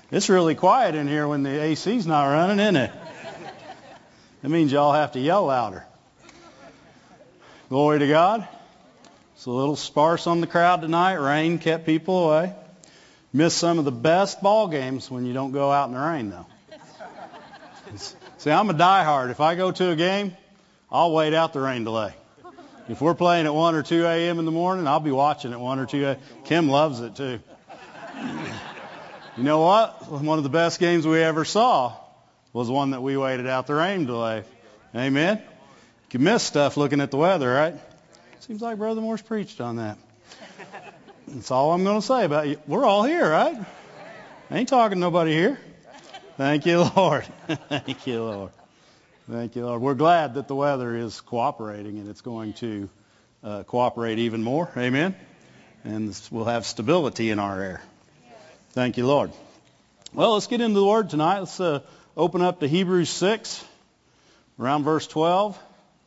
It's really quiet in here when the AC's not running, isn't it? That means y'all have to yell louder. Glory to God. It's a little sparse on the crowd tonight. Rain kept people away. Missed some of the best ball games when you don't go out in the rain, though. See, I'm a diehard. If I go to a game, I'll wait out the rain delay. If we're playing at 1 or 2 a.m. in the morning, I'll be watching at 1 or 2 a.m. Kim loves it, too. You know what? One of the best games we ever saw was one that we waited out the rain delay. Amen? You can miss stuff looking at the weather, right? Seems like Brother Moore's preached on that. That's all I'm going to say about you. We're all here, right? I ain't talking to nobody here. Thank you, Lord. Thank you, Lord. Thank you, Lord. We're glad that the weather is cooperating, and it's going to cooperate even more. Amen? And we'll have stability in our air. Thank you, Lord. Well, let's get into the Word tonight. Let's open up to Hebrews 6, around verse 12.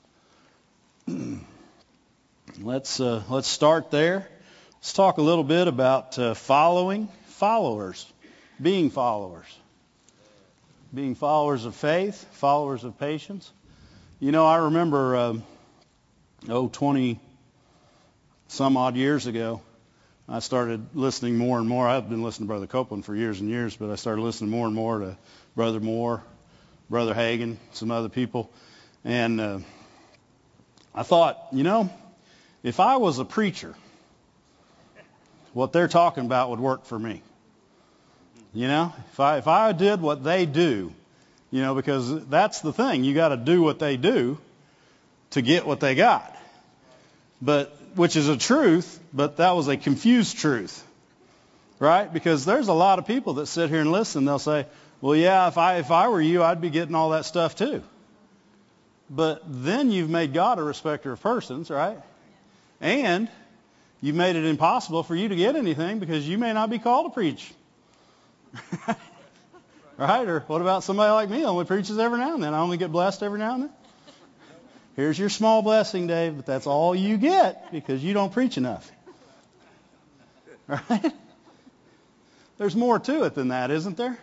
Let's start there. Let's talk a little bit about followers, being followers of faith, followers of patience. You know, I remember, 20 some odd years ago, I started listening more and more. I've been listening to Brother Copeland for years and years, but I started listening more and more to Brother Moore, Brother Hagin, some other people. And I thought, you know, if I was a preacher, what they're talking about would work for me. You know, if I did what they do, you know, because that's the thing. You got to do what they do to get what they got. But which is a truth, but that was a confused truth. Right? Because there's a lot of people that sit here and listen. They'll say, well, yeah, if I were you, I'd be getting all that stuff too. But then you've made God a respecter of persons, right? And you've made it impossible for you to get anything because you may not be called to preach. Right? Or what about somebody like me? I only preaches every now and then. I only get blessed every now and then. Here's your small blessing, Dave, but that's all you get because you don't preach enough. Right? There's more to it than that, isn't there?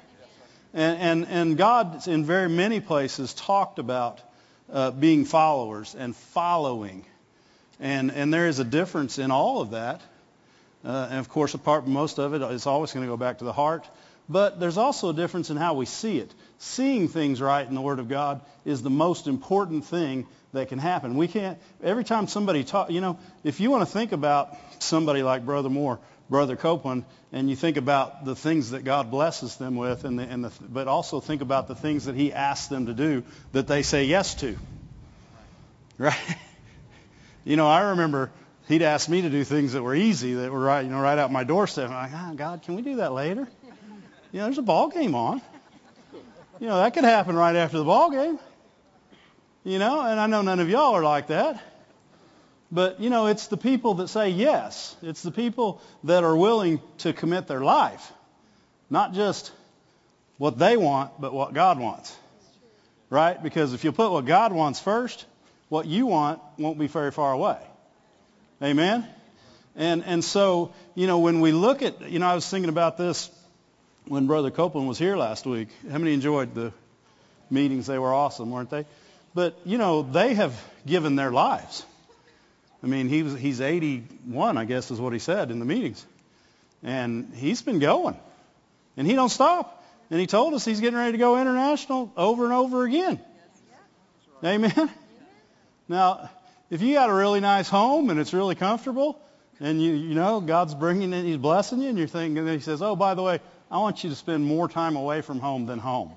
And God, in very many places, talked about being followers and following. And there is a difference in all of that. And, of course, apart from most of it, it's always going to go back to the heart. But there's also a difference in how we see it. Seeing things right in the Word of God is the most important thing that can happen. We can't, every time somebody talk, you know, if you want to think about somebody like Brother Moore, Brother Copeland, and you think about the things that God blesses them with, but also think about the things that He asks them to do that they say yes to. Right? You know, I remember He'd ask me to do things that were easy, that were right, you know, right out my doorstep. I'm like, God, can we do that later? You know, there's a ball game on. You know, that could happen right after the ball game. You know, and I know none of y'all are like that. But, you know, it's the people that say yes. It's the people that are willing to commit their life. Not just what they want, but what God wants. Right? Because if you put what God wants first, what you want won't be very far away. Amen? And so, you know, when we look at, you know, I was thinking about this when Brother Copeland was here last week. How many enjoyed the meetings? They were awesome, weren't they? But, you know, they have given their lives. I mean, he's 81, I guess is what he said in the meetings. And he's been going. And he don't stop. And he told us he's getting ready to go international over and over again. Amen? Now, if you got a really nice home and it's really comfortable, and you know God's bringing it, He's blessing you, and you're thinking, and He says, oh, by the way, I want you to spend more time away from home than home.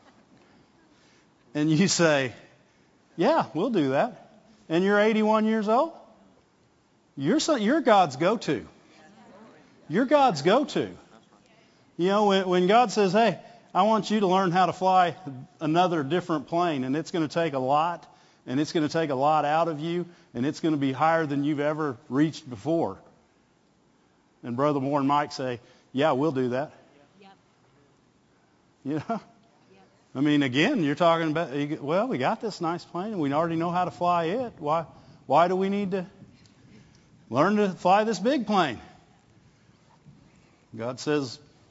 And you say, yeah, we'll do that. And you're 81 years old? You're God's go-to. You're God's go-to. You know, when God says, hey, I want you to learn how to fly another different plane, and it's going to take a lot, and it's going to take a lot out of you, and it's going to be higher than you've ever reached before. And Brother Moore and Mike say, yeah, we'll do that. Yep. You know? I mean, again, you're talking about, well, we got this nice plane, and we already know how to fly it. Why do we need to learn to fly this big plane? God says,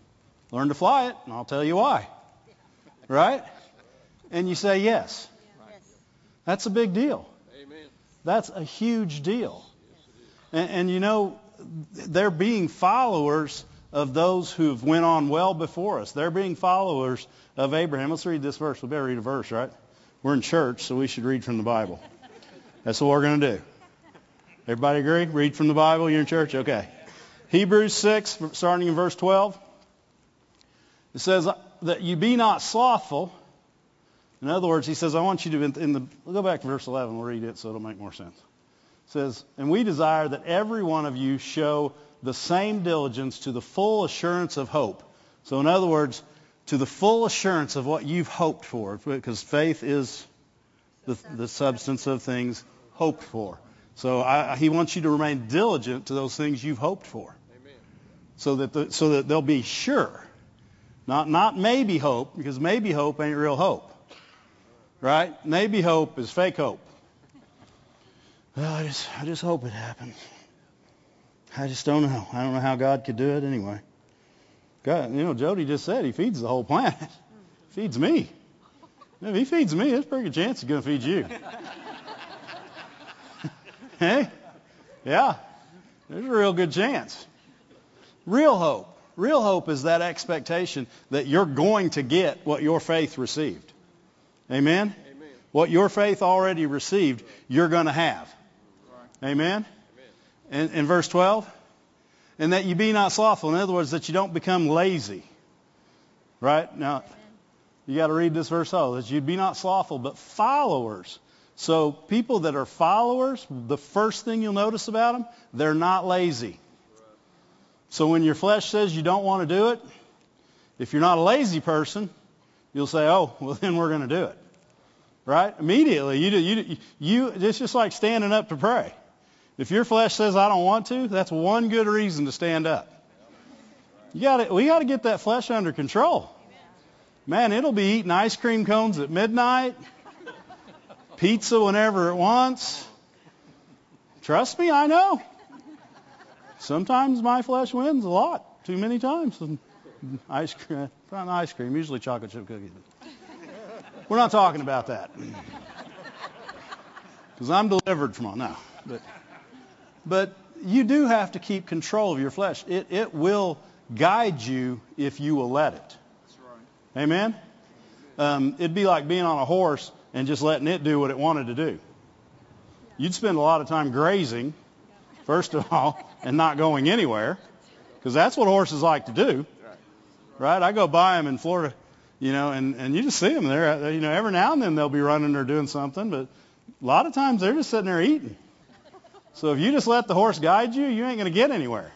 Learn to fly it, and I'll tell you why. Right? And you say yes. That's a big deal. Amen. That's a huge deal. And you know, they're being followers of those who've went on well before us. They're being followers of Abraham. Let's read this verse. We better read a verse, right? We're in church, so we should read from the Bible. That's what we're going to do. Everybody agree? Read from the Bible. You're in church? Okay. Hebrews 6, starting in verse 12. It says that you be not slothful. In other words, he says, I want you to, we'll go back to verse 11. We'll read it so it'll make more sense. It says, and we desire that every one of you show the same diligence to the full assurance of hope. So in other words, to the full assurance of what you've hoped for, because faith is the substance of things hoped for. So he wants you to remain diligent to those things you've hoped for. Amen. So that they'll be sure. Not maybe hope, because maybe hope ain't real hope. Right? Maybe hope is fake hope. Well, I just hope it happens. I just don't know. I don't know how God could do it anyway. God, you know, Jody just said he feeds the whole planet. Feeds me. If he feeds me, there's a pretty good chance he's going to feed you. Hey? Yeah. There's a real good chance. Real hope. Real hope is that expectation that you're going to get what your faith received. Amen? Amen. What your faith already received, you're going to have. Right. Amen? And in verse 12, and that you be not slothful. In other words, that you don't become lazy. Right? Now, you got to read this verse all. That you be not slothful, but followers. So people that are followers, the first thing you'll notice about them, they're not lazy. So when your flesh says you don't want to do it, if you're not a lazy person, you'll say, oh, well, then we're going to do it. Right? Immediately, it's just like standing up to pray. If your flesh says, I don't want to, that's one good reason to stand up. We got to get that flesh under control. Man, it'll be eating ice cream cones at midnight, pizza whenever it wants. Trust me, I know. Sometimes my flesh wins a lot, too many times. Ice cream, not ice cream, usually chocolate chip cookies. We're not talking about that. Because I'm delivered from all now. But you do have to keep control of your flesh. It will guide you if you will let it. That's right. Amen? It'd be like being on a horse and just letting it do what it wanted to do. You'd spend a lot of time grazing, first of all, and not going anywhere. Because that's what horses like to do. Right? I go by them in Florida, you know, and you just see them there. You know, every now and then they'll be running or doing something, but a lot of times they're just sitting there eating. So if you just let the horse guide you, you ain't going to get anywhere.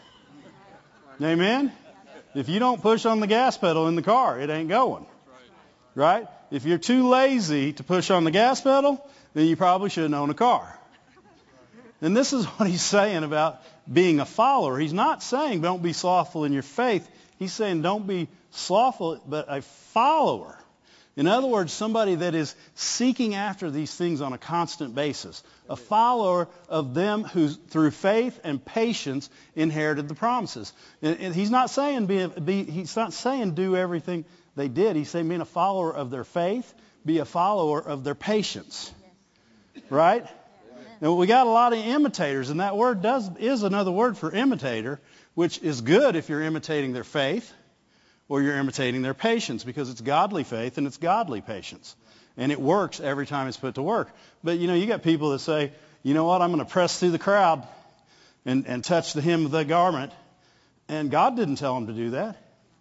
Amen? If you don't push on the gas pedal in the car, it ain't going. Right? If you're too lazy to push on the gas pedal, then you probably shouldn't own a car. And this is what he's saying about being a follower. He's not saying don't be slothful in your faith. He's saying don't be slothful, but a follower. In other words, somebody that is seeking after these things on a constant basis. A follower of them who, through faith and patience, inherited the promises. And he's not saying he's not saying do everything they did. He's saying being a follower of their faith, be a follower of their patience. Right? Now, we got a lot of imitators, and that word is another word for imitator, which is good if you're imitating their faith or you're imitating their patience, because it's godly faith and it's godly patience. And it works every time it's put to work. But, you know, you got people that say, you know what, I'm going to press through the crowd and touch the hem of the garment. And God didn't tell them to do that.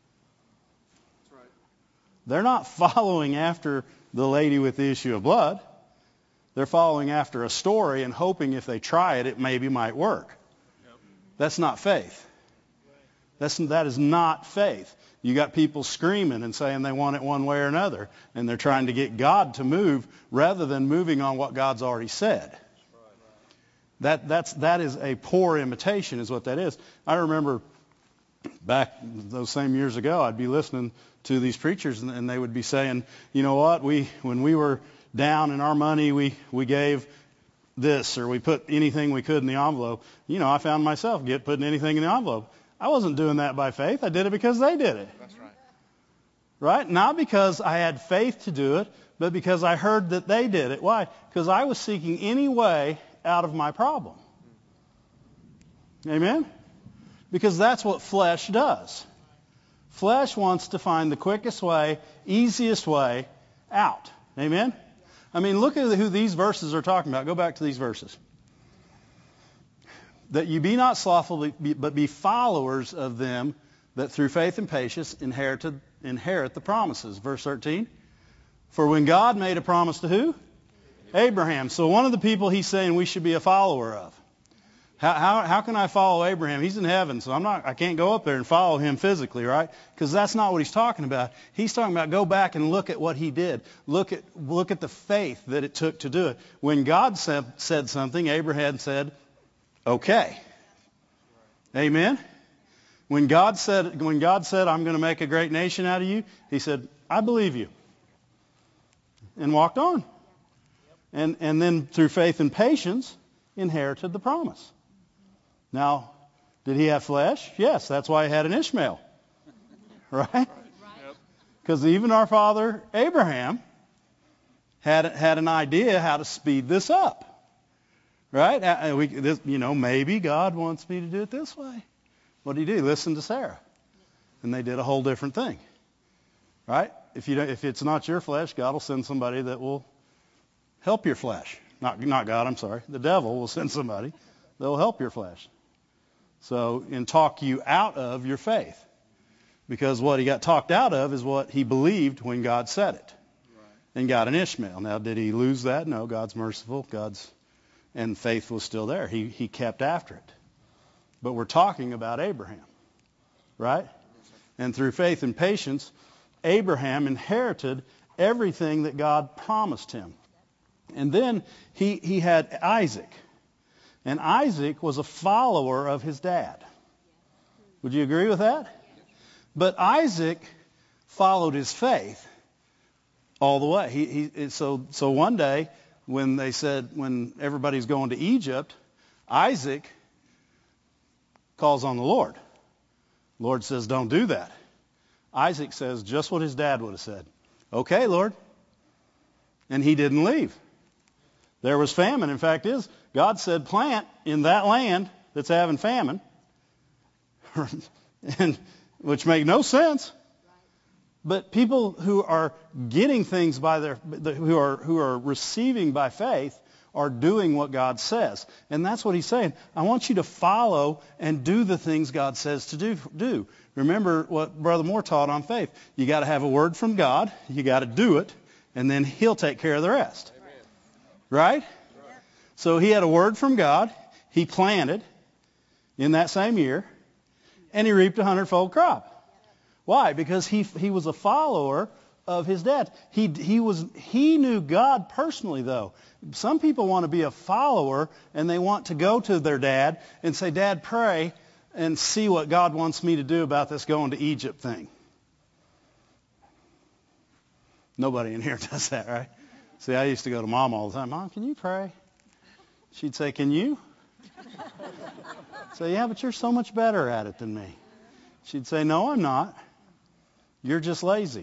That's right. They're not following after the lady with the issue of blood. They're following after a story and hoping if they try it, it maybe might work. Yep. That's not faith. That is not faith. You got people screaming and saying they want it one way or another, and they're trying to get God to move rather than moving on what God's already said. That is a poor imitation, is what that is. I remember back those same years ago, I'd be listening to these preachers, and they would be saying, you know what, when we were down in our money, we gave this, or we put anything we could in the envelope. You know, I found myself putting anything in the envelope. I wasn't doing that by faith. I did it because they did it. That's right. Right? Not because I had faith to do it, but because I heard that they did it. Why? Because I was seeking any way out of my problem. Amen? Because that's what flesh does. Flesh wants to find the quickest way, easiest way out. Amen? I mean, look at who these verses are talking about. Go back to these verses. That you be not slothful, but be followers of them that through faith and patience inherit the promises. Verse 13. For when God made a promise to who? Abraham. So one of the people he's saying we should be a follower of. How can I follow Abraham? He's in heaven, so I can't go up there and follow him physically, right? Because that's not what he's talking about. He's talking about go back and look at what he did. Look at the faith that it took to do it. When God said something, Abraham said, okay. Amen? When God said, I'm going to make a great nation out of you, he said, I believe you. And walked on. And then through faith and patience, inherited the promise. Now, did he have flesh? Yes, that's why he had an Ishmael. Right? Because even our father Abraham had an idea how to speed this up. Right? Maybe God wants me to do it this way. What did he do? Listen to Sarah. And they did a whole different thing. Right? If it's not your flesh, God will send somebody that will help your flesh. Not God, I'm sorry. The devil will send somebody that will help your flesh. So, and talk you out of your faith. Because what he got talked out of is what he believed when God said it. Right. And got an Ishmael. Now, did he lose that? No, God's merciful. And faith was still there. He kept after it. But we're talking about Abraham. Right? And through faith and patience, Abraham inherited everything that God promised him. And then he had Isaac. And Isaac was a follower of his dad. Would you agree with that? But Isaac followed his faith all the way. So one day when everybody's going to Egypt, Isaac calls on the Lord. The Lord says, don't do that. Isaac says just what his dad would have said. Okay, Lord. And he didn't leave. There was famine. In fact, God said plant in that land that's having famine, which made no sense. But people who are getting things who are receiving by faith are doing what God says. And that's what he's saying. I want you to follow and do the things God says to do. Remember what Brother Moore taught on faith. You got to have a word from God. You got to do it. And then he'll take care of the rest. Right? So he had a word from God. He planted in that same year. And he reaped 100-fold crop. Why? Because he was a follower of his dad. He knew God personally, though. Some people want to be a follower, and they want to go to their dad and say, Dad, pray and see what God wants me to do about this going to Egypt thing. Nobody in here does that, right? See, I used to go to Mom all the time. Mom, can you pray? She'd say, can you? I'd say, yeah, but you're so much better at it than me. She'd say, no, I'm not. You're just lazy.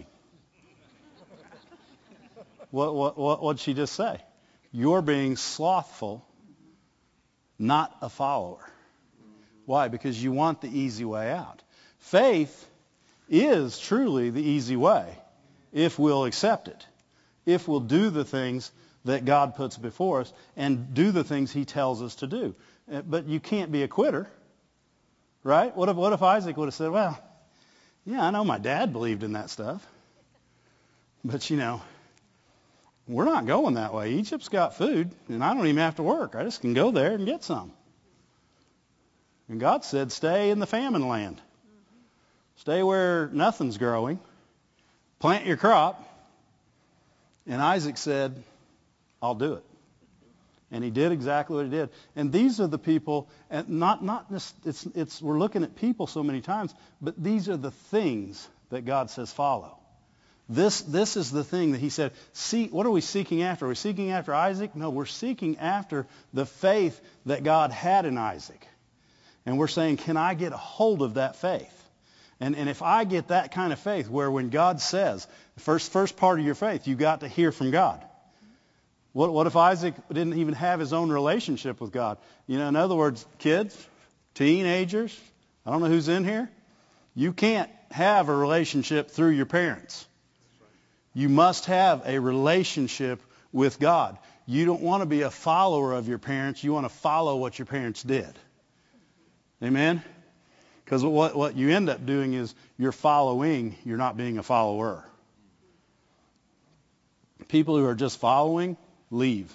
What'd she just say? You're being slothful, not a follower. Why? Because you want the easy way out. Faith is truly the easy way if we'll accept it. If we'll do the things that God puts before us and do the things he tells us to do. But you can't be a quitter, right? What if Isaac would have said, well, yeah, I know my dad believed in that stuff, but we're not going that way. Egypt's got food, and I don't even have to work. I just can go there and get some. And God said, stay in the famine land. Stay where nothing's growing. Plant your crop. And Isaac said, I'll do it. And he did exactly what he did. And these are the people, and not just, we're looking at people so many times, but these are the things that God says follow. This is the thing that he said, see, what are we seeking after? Are we seeking after Isaac? No, we're seeking after the faith that God had in Isaac. And we're saying, can I get a hold of that faith? And if I get that kind of faith where when God says, the first part of your faith, you got to hear from God. What if Isaac didn't even have his own relationship with God? You know, in other words, kids, teenagers, I don't know who's in here. You can't have a relationship through your parents. You must have a relationship with God. You don't want to be a follower of your parents. You want to follow what your parents did. Amen? Because what you end up doing is you're following, you're not being a follower. People who are just following, leave.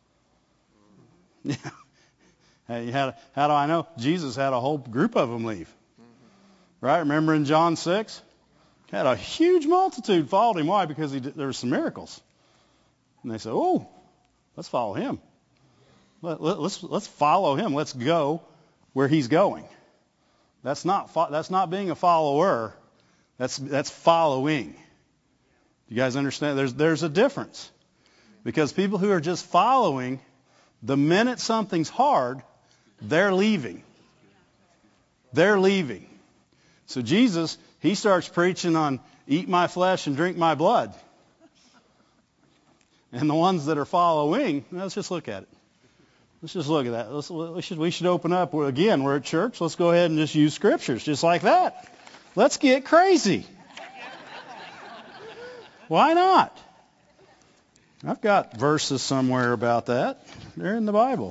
Hey, how do I know? Jesus had a whole group of them leave. Right? Remember in John 6? Had a huge multitude followed him. Why? Because there were some miracles. And they said, oh, let's follow him. Let's follow him. Let's go where he's going. That's not being a follower. That's following. You guys understand? There's a difference. Because people who are just following, the minute something's hard, they're leaving. They're leaving. So Jesus, he starts preaching on eat my flesh and drink my blood. And the ones that are following, let's just look at it. Let's just look at that. We should open up. Again, we're at church. Let's go ahead and just use scriptures just like that. Let's get crazy. Why not? I've got verses somewhere about that. They're in the Bible.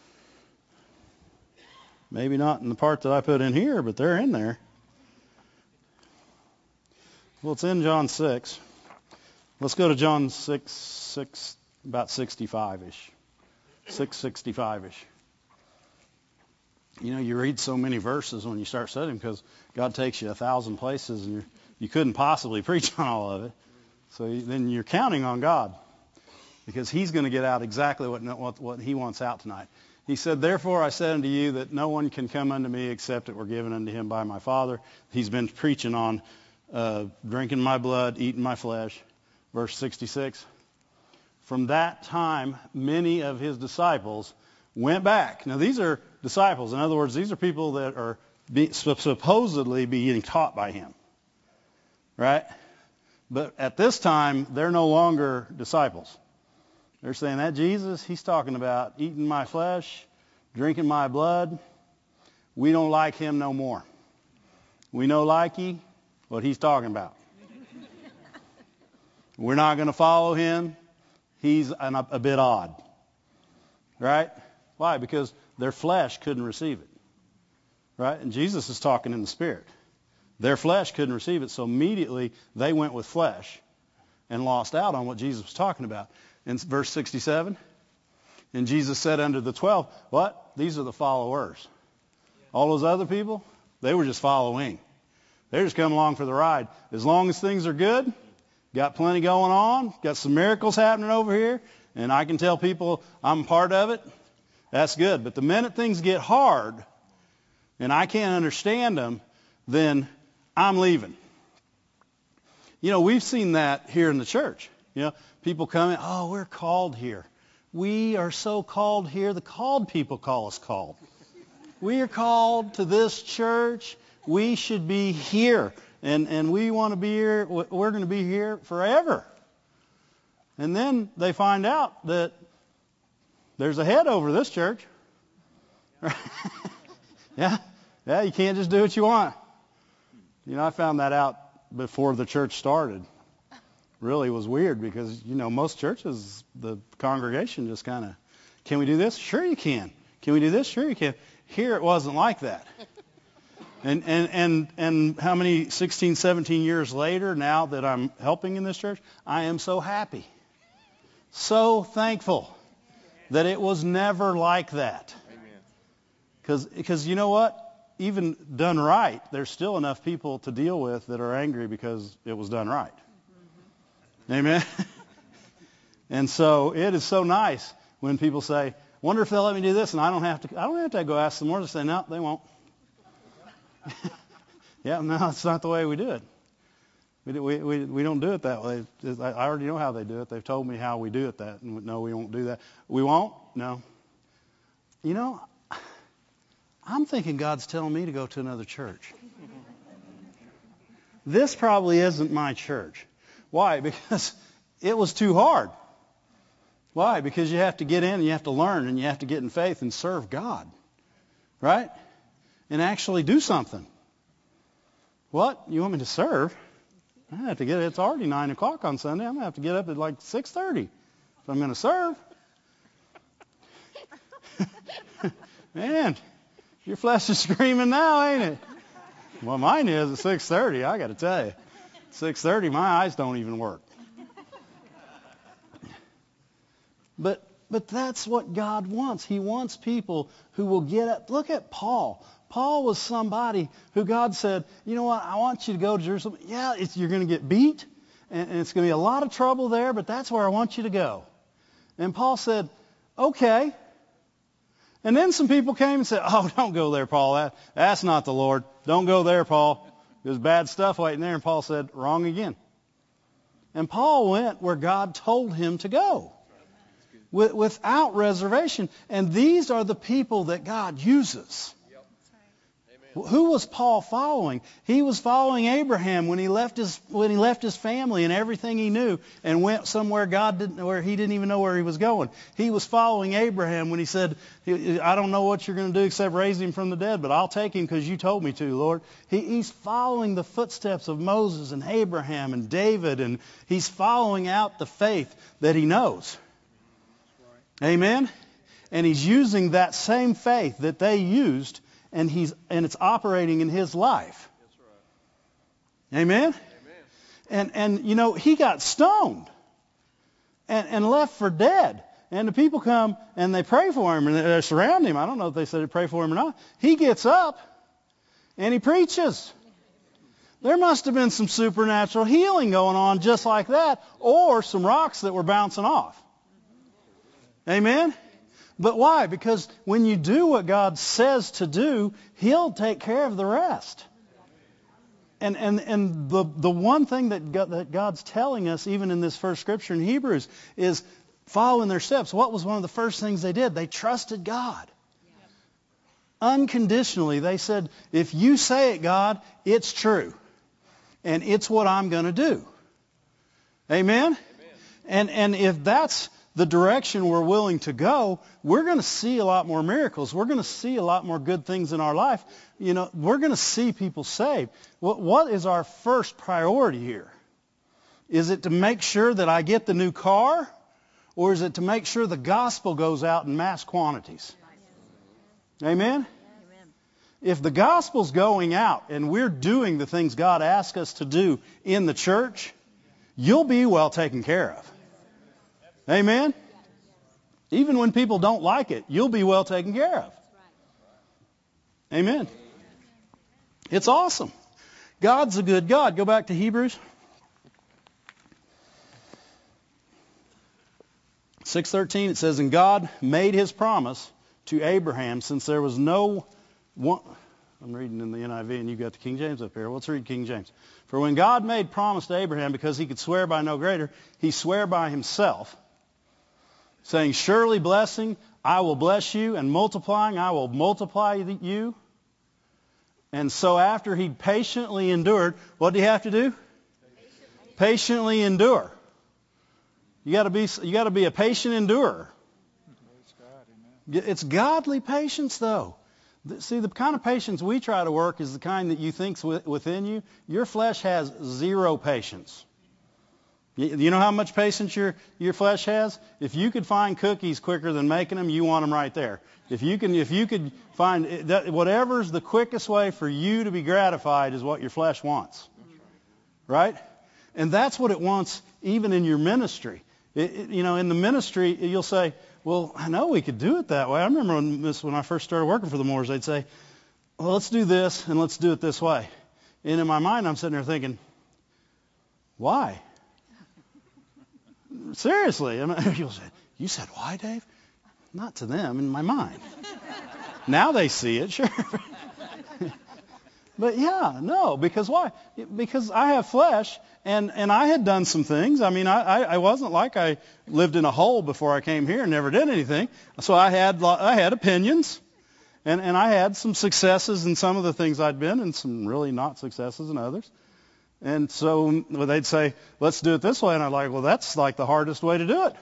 Maybe not in the part that I put in here, but they're in there. Well, it's in John 6. Let's go to John 6, about 65-ish. 665-ish. You know, you read so many verses when you start studying because God takes you 1,000 places and you couldn't possibly preach on all of it. So then you're counting on God because he's going to get out exactly what he wants out tonight. He said, therefore I said unto you that no one can come unto me except it were given unto him by my Father. He's been preaching on drinking my blood, eating my flesh. Verse 66. From that time, many of his disciples went back. Now, these are disciples. In other words, these are people that are supposedly being taught by him. Right? But at this time, they're no longer disciples. They're saying that Jesus, he's talking about eating my flesh, drinking my blood. We don't like him no more. We know likey what he's talking about. We're not going to follow him. He's a bit odd. Right? Why? Because their flesh couldn't receive it. Right? And Jesus is talking in the Spirit. Their flesh couldn't receive it, so immediately they went with flesh and lost out on what Jesus was talking about. In verse 67, and Jesus said unto the 12, what? These are the followers. All those other people, they were just following. They're just coming along for the ride. As long as things are good, got plenty going on, got some miracles happening over here, and I can tell people I'm part of it, that's good. But the minute things get hard and I can't understand them, then I'm leaving. You know, we've seen that here in the church. You know, people come in, oh, we're called here. We are so called here, the called people call us called. We are called to this church. We should be here. And we want to be here. We're going to be here forever. And then they find out that there's a head over this church. Yeah, you can't just do what you want. You know, I found that out before the church started. Really was weird because, you know, most churches, the congregation just kind of, can we do this? Sure you can. Can we do this? Sure you can. Here it wasn't like that. And how many 16, 17 years later, now that I'm helping in this church, I am so happy. So thankful that it was never like that. Because you know what? Even done right, there's still enough people to deal with that are angry because it was done right. Amen? And so it is so nice when people say, wonder if they'll let me do this, and I don't have to go ask them more. They say, no, they won't. Yeah, no, it's not the way we do it. We don't do it that way. I already know how they do it. They've told me how we do it that. And no, we won't do that. We won't? No. You know, I'm thinking God's telling me to go to another church. this probably isn't my church. Why? Because it was too hard. Why? Because you have to get in and you have to learn and you have to get in faith and serve God. Right? And actually do something. What? You want me to serve? I have to get, it's already 9 o'clock on Sunday. I'm going to have to get up at like 6:30 if I'm going to serve. Man, your flesh is screaming now, ain't it? Well, mine is at 6:30, I got to tell you. 6:30, my eyes don't even work. But that's what God wants. He wants people who will get up. Look at Paul. Paul was somebody who God said, you know what, I want you to go to Jerusalem. Yeah, you're going to get beat, and it's going to be a lot of trouble there, but that's where I want you to go. And Paul said, okay. And then some people came and said, oh, don't go there, Paul. That's not the Lord. Don't go there, Paul. There's bad stuff waiting there. And Paul said, wrong again. And Paul went where God told him to go without reservation. And these are the people that God uses. Who was Paul following? He was following Abraham when he left his family and everything he knew and went somewhere where he didn't even know where he was going. He was following Abraham when he said, I don't know what you're going to do except raise him from the dead, but I'll take him because you told me to, Lord. He's following the footsteps of Moses and Abraham and David, and he's following out the faith that he knows. Amen? And he's using that same faith that they used, and it's operating in his life. That's right. Amen? Amen. And you know, he got stoned and left for dead. And the people come and they pray for him and they surround him. I don't know if they said to pray for him or not. He gets up and he preaches. There must have been some supernatural healing going on just like that, or some rocks that were bouncing off. Amen? But why? Because when you do what God says to do, He'll take care of the rest. And the one thing that God's telling us, even in this first scripture in Hebrews, is follow in their steps. What was one of the first things they did? They trusted God. Unconditionally, they said, if you say it, God, it's true. And it's what I'm going to do. Amen? And if that's the direction we're willing to go, we're going to see a lot more miracles. We're going to see a lot more good things in our life. You know, we're going to see people saved. What is our first priority here? Is it to make sure that I get the new car? Or is it to make sure the gospel goes out in mass quantities? Amen? If the gospel's going out and we're doing the things God asks us to do in the church, you'll be well taken care of. Amen? Even when people don't like it, you'll be well taken care of. Amen. It's awesome. God's a good God. Go back to Hebrews 6:13. It says, and God made His promise to Abraham since there was no one. I'm reading in the NIV and you've got the King James up here. Let's read King James. For when God made promise to Abraham, because He could swear by no greater, He swore by Himself, saying, surely blessing, I will bless you, and multiplying, I will multiply you. And so after he patiently endured, what did he have to do? Patiently endure. You got to be a patient endurer. It's godly patience, though. See, the kind of patience we try to work is the kind that you think's within you. Your flesh has zero patience. You know how much patience your flesh has? If you could find cookies quicker than making them, you want them right there. If you could find that, whatever's the quickest way for you to be gratified is what your flesh wants, right? And that's what it wants, even in your ministry. You know, in the ministry, you'll say, "Well, I know we could do it that way." I remember when I first started working for the Moores, they'd say, "Well, let's do this and let's do it this way." And in my mind, I'm sitting there thinking, "Why?" Seriously. You'll say, "You said why, Dave?" Not to them, in my mind. Now they see it, sure. But yeah, no, because why? Because I have flesh, and I had done some things. I mean, I wasn't like I lived in a hole before I came here and never did anything. So I had opinions, and I had some successes in some of the things I'd been, and some really not successes in others. And so they'd say, let's do it this way. And I'm like, well, that's like the hardest way to do it.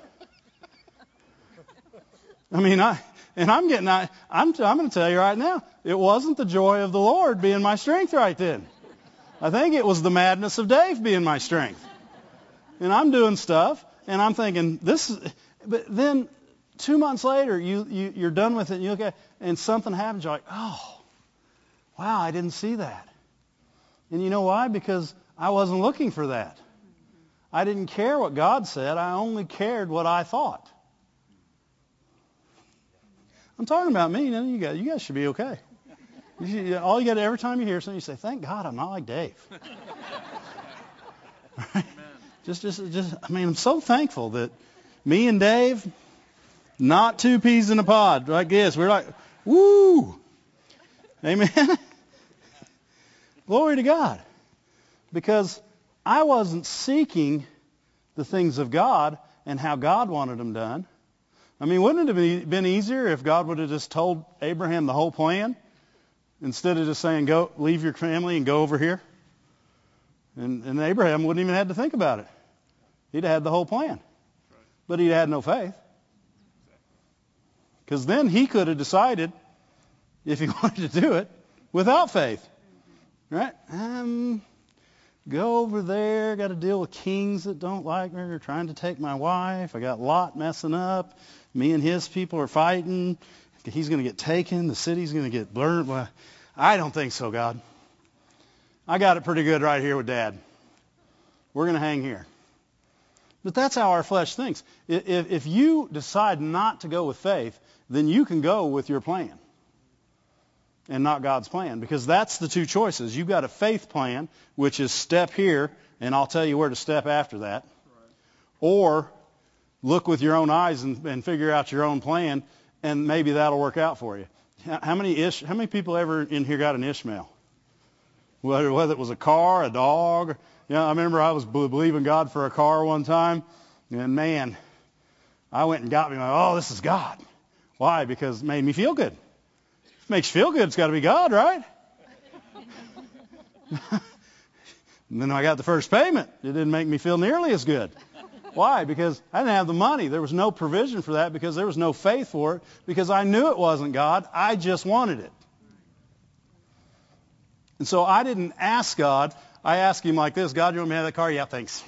I mean, I'm going to tell you right now, it wasn't the joy of the Lord being my strength right then. I think it was the madness of Dave being my strength. And I'm doing stuff, and I'm thinking, but then 2 months later, you're done with it, and you look at it, and something happens, you're like, oh, wow, I didn't see that. And you know why? Because I wasn't looking for that. I didn't care what God said. I only cared what I thought. I'm talking about me. You guys should be okay. All you got to, every time you hear something, you say, thank God I'm not like Dave. Right? Just, I mean, I'm so thankful that me and Dave, not two peas in a pod like this. We're like, woo! Amen? Glory to God. Because I wasn't seeking the things of God and how God wanted them done. I mean, wouldn't it have been easier if God would have just told Abraham the whole plan instead of just saying, go, leave your family and go over here? And Abraham wouldn't even have to think about it. He'd have had the whole plan. But he had no faith. Because then he could have decided, if he wanted to do it, without faith. Right? Go over there. Got to deal with kings that don't like me. They're trying to take my wife. I got Lot messing up. Me and his people are fighting. He's going to get taken. The city's going to get burned. Well, I don't think so, God. I got it pretty good right here with Dad. We're going to hang here. But that's how our flesh thinks. If you decide not to go with faith, then you can go with your plan and not God's plan, because that's the two choices. You've got a faith plan, which is step here, and I'll tell you where to step after that. Right. Or look with your own eyes and figure out your own plan, and maybe that'll work out for you. How many people ever in here got an Ishmael? Whether it was a car, a dog. I remember I was believing God for a car one time, and man, I went and got me this is God. Why? Because it made me feel good. If it makes you feel good, it's got to be God, right? And then I got the first payment. It didn't make me feel nearly as good. Why? Because I didn't have the money. There was no provision for that because there was no faith for it, because I knew it wasn't God. I just wanted it. And so I didn't ask God. I asked him like this, God, you want me to have that car? Yeah, thanks.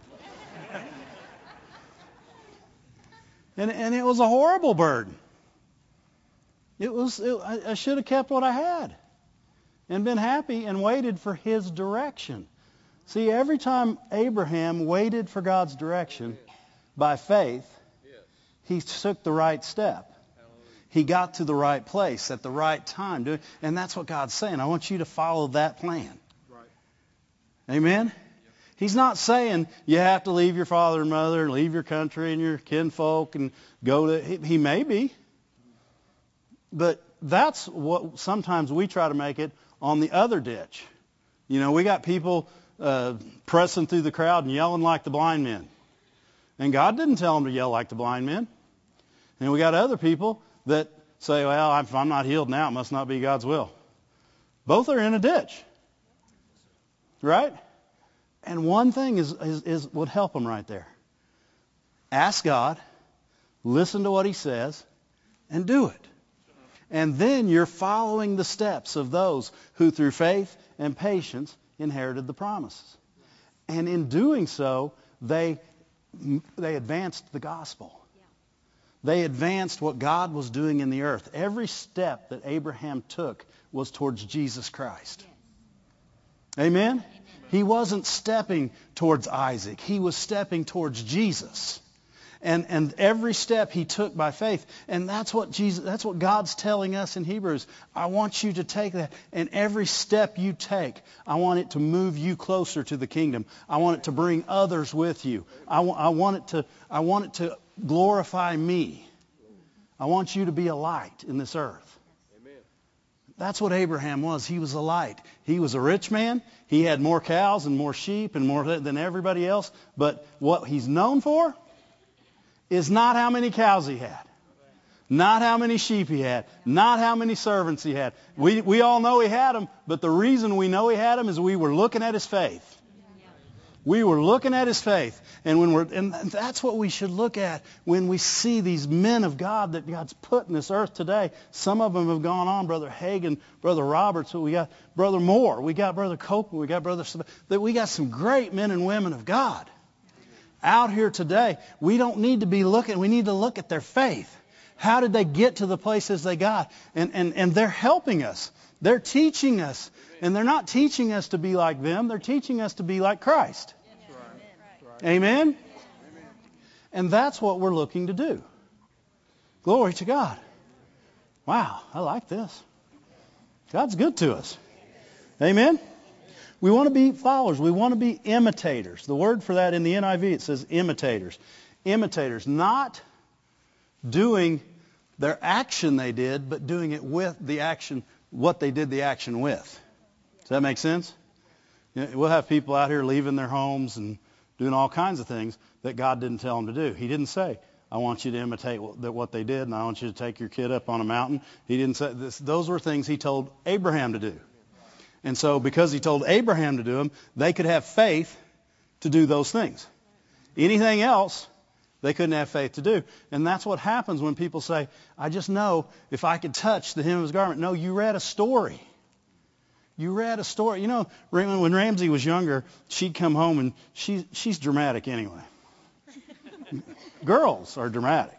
And it was a horrible burden. I should have kept what I had and been happy and waited for his direction. See, every time Abraham waited for God's direction by faith, he took the right step. He got to the right place at the right time. And that's what God's saying. I want you to follow that plan. Right. Amen? He's not saying you have to leave your father and mother, leave your country and your kinfolk and go to... He may be. But that's what sometimes we try to make it on the other ditch. We got people pressing through the crowd and yelling like the blind men. And God didn't tell them to yell like the blind men. And we got other people that say, well, if I'm not healed now, it must not be God's will. Both are in a ditch. Right? And one thing would help them right there. Ask God, listen to what he says, and do it. And then you're following the steps of those who through faith and patience inherited the promises. And in doing so, they advanced the gospel. They advanced what God was doing in the earth. Every step that Abraham took was towards Jesus Christ. Amen? He wasn't stepping towards Isaac. He was stepping towards Jesus. And every step he took by faith. And that's what God's telling us in Hebrews. I want you to take that. And every step you take, I want it to move you closer to the kingdom. I want it to bring others with you. I want it to glorify me. I want you to be a light in this earth. Amen. That's what Abraham was. He was a light. He was a rich man. He had more cows and more sheep and more than everybody else. But what he's known for is not how many cows he had, not how many sheep he had, not how many servants he had. We all know he had them, but the reason we know he had them is we were looking at his faith. We were looking at his faith. And that's what we should look at when we see these men of God that God's put in this earth today. Some of them have gone on, Brother Hagin, Brother Roberts, we got Brother Moore, we got Brother Copeland, we got Brother that we got some great men and women of God out here today. We don't need to be looking, we need to look at their faith. How did they get to the places they got? And they're helping us. They're teaching us. And they're not teaching us to be like them. They're teaching us to be like Christ. Amen? And that's what we're looking to do. Glory to God. Wow, I like this. God's good to us. Amen? We want to be followers. We want to be imitators. The word for that in the NIV, it says imitators. Imitators, not doing their action they did, but doing it with the action, what they did the action with. Does that make sense? We'll have people out here leaving their homes and doing all kinds of things that God didn't tell them to do. He didn't say, I want you to imitate what they did, and I want you to take your kid up on a mountain. He didn't say this. Those were things he told Abraham to do. And so because he told Abraham to do them, they could have faith to do those things. Anything else, they couldn't have faith to do. And that's what happens when people say, I just know if I could touch the hem of his garment. No, you read a story. You read a story. You know, when Ramsey was younger, she'd come home and she's dramatic anyway. Girls are dramatic.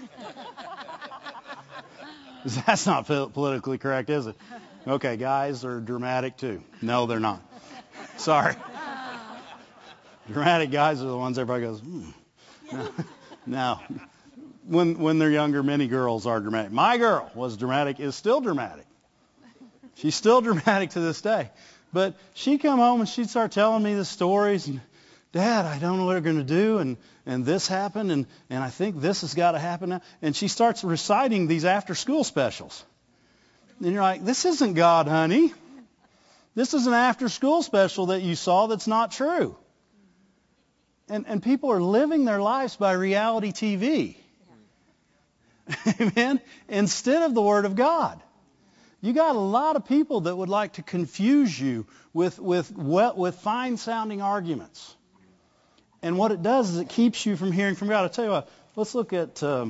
That's not politically correct, is it? Okay, guys are dramatic too. No, they're not. Sorry. Dramatic guys are the ones everybody goes, No. When they're younger, many girls are dramatic. My girl was dramatic, is still dramatic. She's still dramatic to this day. But she'd come home and she'd start telling me the stories. And, Dad, I don't know what we're going to do. And this happened. And I think this has got to happen now. And she starts reciting these after-school specials. And you're like, this isn't God, honey. This is an after-school special that you saw that's not true. And people are living their lives by reality TV. Amen? Instead of the Word of God. You got a lot of people that would like to confuse you with fine-sounding arguments. And what it does is it keeps you from hearing from God. I'll tell you what, let's look at a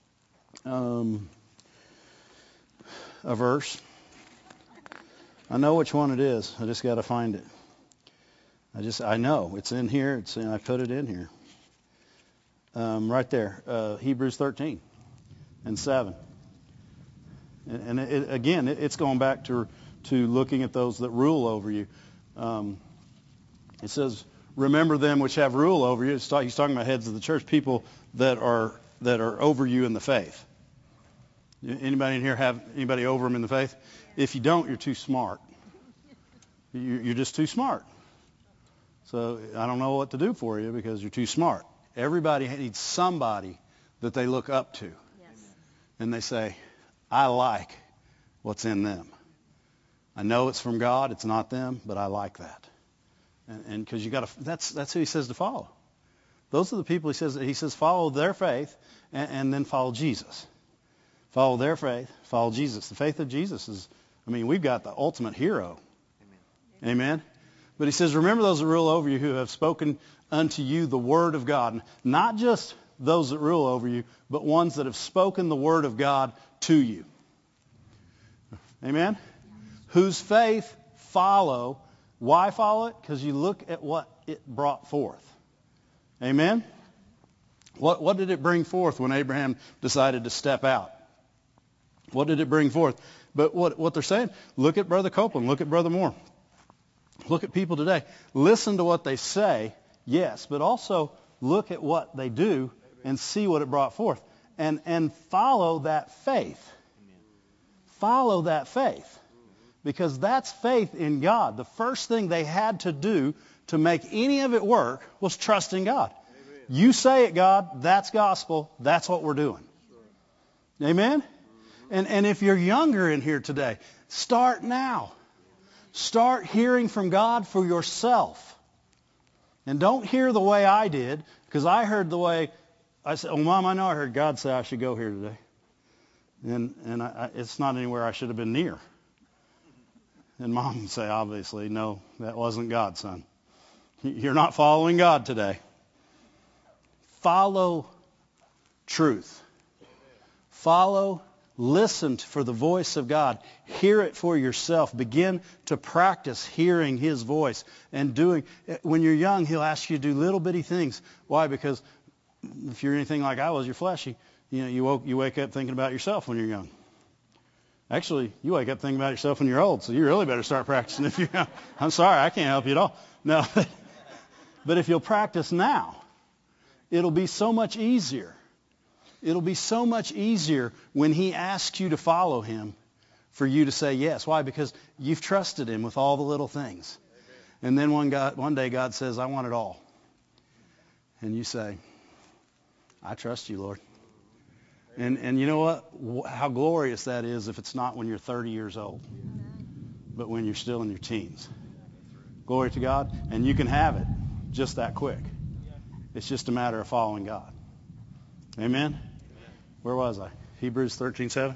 verse. I know which one it is. I just got to find it. I know. It's in here. I put it in here. Right there. Hebrews 13 and 7. And it's going back to looking at those that rule over you. It says, remember them which have rule over you. He's talking about heads of the church, people that are over you in the faith. Anybody in here have anybody over them in the faith? If you don't, you're too smart. You're just too smart. So I don't know what to do for you because you're too smart. Everybody needs somebody that they look up to. Yes. And they say, I like what's in them. I know it's from God, it's not them, but I like that. And because you got to, that's who he says to follow. Those are the people he says follow their faith and then follow Jesus. Follow their faith, follow Jesus. The faith of Jesus is, we've got the ultimate hero. Amen. Amen. But he says, remember those that rule over you who have spoken unto you the word of God. Not just those that rule over you, but ones that have spoken the word of God to you. Amen? Whose faith follow. Why follow it? Because you look at what it brought forth. Amen? What did it bring forth when Abraham decided to step out? What did it bring forth? But what they're saying, look at Brother Copeland, look at Brother Moore. Look at people today. Listen to what they say, yes, but also look at what they do and see what it brought forth. And follow that faith. Follow that faith. Because that's faith in God. The first thing they had to do to make any of it work was trust in God. Amen. You say it, God, that's gospel. That's what we're doing. Sure. Amen? And if you're younger in here today, start now. Start hearing from God for yourself. And don't hear the way I did, because I heard the way, I said, oh, Mom, I know I heard God say I should go here today. And it's not anywhere I should have been near. And Mom would say, obviously, no, that wasn't God, son. You're not following God today. Follow truth. Listen for the voice of God. Hear it for yourself. Begin to practice hearing His voice and doing. When you're young, He'll ask you to do little bitty things. Why? Because if you're anything like I was, you're fleshy. You wake up thinking about yourself when you're young. Actually, you wake up thinking about yourself when you're old, so you really better start practicing if you're young. I'm sorry, I can't help you at all. No, but if you'll practice now, it'll be so much easier. It'll be so much easier when He asks you to follow Him for you to say yes. Why? Because you've trusted Him with all the little things. And then one day God says, I want it all. And you say, I trust you, Lord. And you know what? How glorious that is if it's not when you're 30 years old, but when you're still in your teens. Glory to God. And you can have it just that quick. It's just a matter of following God. Amen? Where was I? Hebrews 13:7.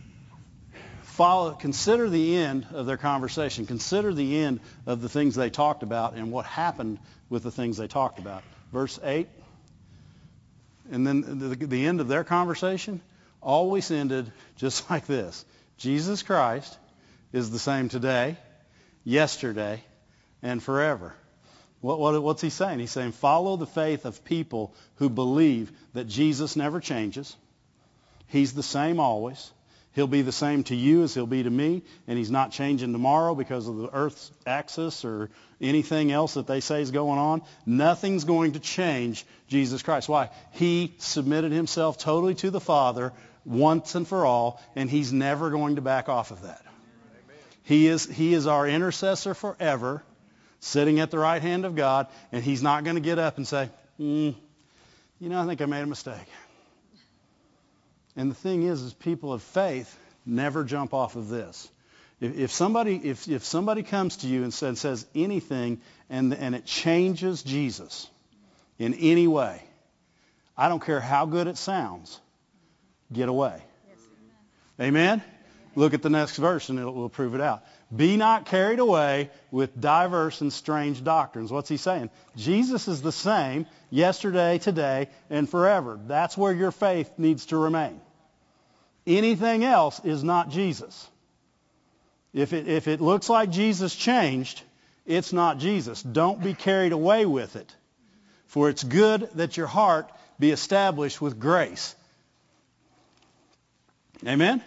Consider the end of their conversation. Consider the end of the things they talked about and what happened with the things they talked about. Verse 8. And then the end of their conversation always ended just like this. Jesus Christ is the same today, yesterday, and forever. What's he saying? He's saying follow the faith of people who believe that Jesus never changes. He's the same always. He'll be the same to you as He'll be to me, and He's not changing tomorrow because of the Earth's axis or anything else that they say is going on. Nothing's going to change Jesus Christ. Why? He submitted Himself totally to the Father once and for all, and He's never going to back off of that. He is our intercessor forever, sitting at the right hand of God, and He's not going to get up and say, I think I made a mistake. And the thing is people of faith never jump off of this. If somebody comes to you and says anything and it changes Jesus in any way, I don't care how good it sounds, get away. Yes, amen? Look at the next verse and it will prove it out. Be not carried away with diverse and strange doctrines. What's he saying? Jesus is the same yesterday, today, and forever. That's where your faith needs to remain. Anything else is not Jesus. If it looks like Jesus changed, it's not Jesus. Don't be carried away with it. For it's good that your heart be established with grace. Amen?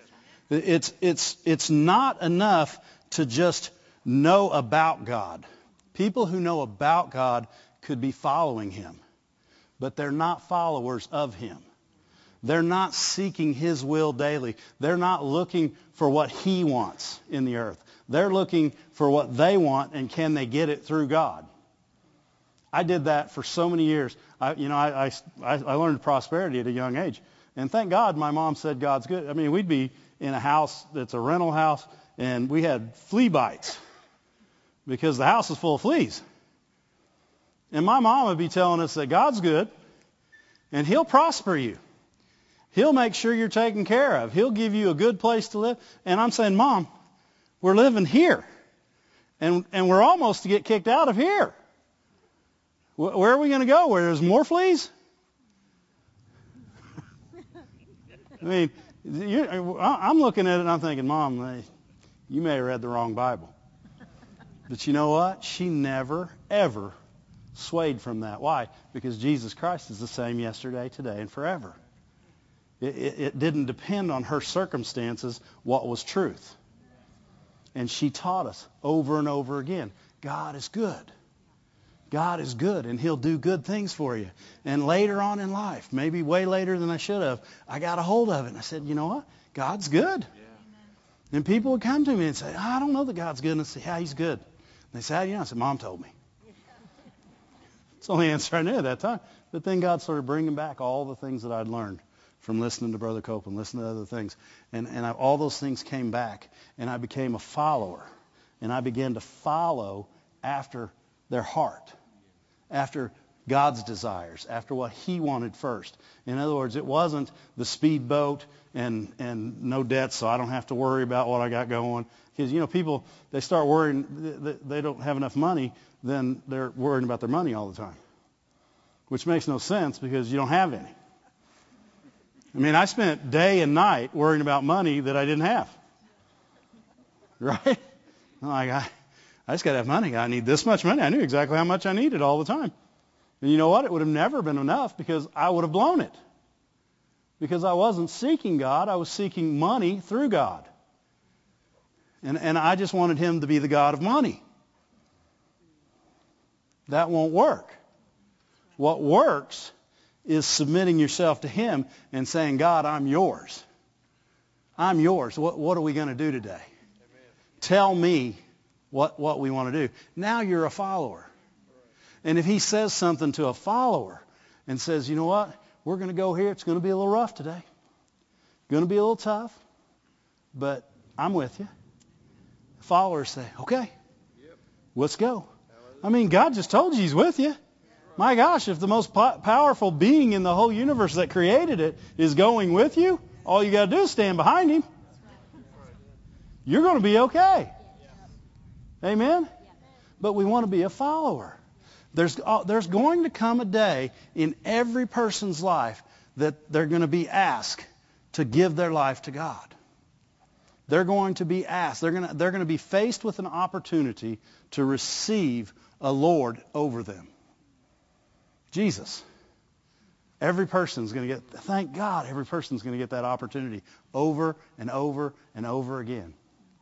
It's not enough to just know about God. People who know about God could be following Him, but they're not followers of Him. They're not seeking His will daily. They're not looking for what He wants in the earth. They're looking for what they want, and can they get it through God? I did that for so many years. I learned prosperity at a young age. And thank God my mom said God's good. I mean, we'd be in a house that's a rental house, and we had flea bites because the house is full of fleas. And my mom would be telling us that God's good, and He'll prosper you. He'll make sure you're taken care of. He'll give you a good place to live. And I'm saying, Mom, we're living here. And we're almost to get kicked out of here. Where are we going to go? Where there's more fleas? I mean, I'm looking at it and I'm thinking, Mom, you may have read the wrong Bible. But you know what? She never, ever swayed from that. Why? Because Jesus Christ is the same yesterday, today, and forever. It didn't depend on her circumstances what was truth. And she taught us over and over again, God is good. God is good, and He'll do good things for you. And later on in life, maybe way later than I should have, I got a hold of it, and I said, you know what? God's good. Yeah. And people would come to me and say, I don't know that God's good. And I say, yeah, He's good. And they say, how do you know? I said, Mom told me. It's the only answer I knew at that time. But then God started bringing back all the things that I'd learned from listening to Brother Copeland, listening to other things. And all those things came back, and I became a follower. And I began to follow after their heart, after God's desires, after what he wanted first. In other words, it wasn't the speedboat and no debt, so I don't have to worry about what I got going. Because, people, they start worrying, they don't have enough money, then they're worrying about their money all the time. Which makes no sense because you don't have any. I mean, I spent day and night worrying about money that I didn't have. Right? I'm like, I just got to have money. I need this much money. I knew exactly how much I needed all the time. And you know what? It would have never been enough because I would have blown it. Because I wasn't seeking God. I was seeking money through God. And I just wanted him to be the God of money. That won't work. What works is submitting yourself to him and saying, God, I'm yours. I'm yours. What are we going to do today? Amen. Tell me what we want to do. Now you're a follower. And if he says something to a follower and says, you know what, we're going to go here. It's going to be a little rough today. Going to be a little tough, but I'm with you. Followers say, okay, let's go. I mean, God just told you he's with you. My gosh, if the most powerful being in the whole universe that created it is going with you, all you got to do is stand behind him. You're going to be okay. Amen? But we want to be a follower. There's going to come a day in every person's life that they're going to be asked to give their life to God. They're going to be asked. They're going to be faced with an opportunity to receive a Lord over them. Jesus. Every person's going to get, thank God, every person's going to get that opportunity over and over and over again.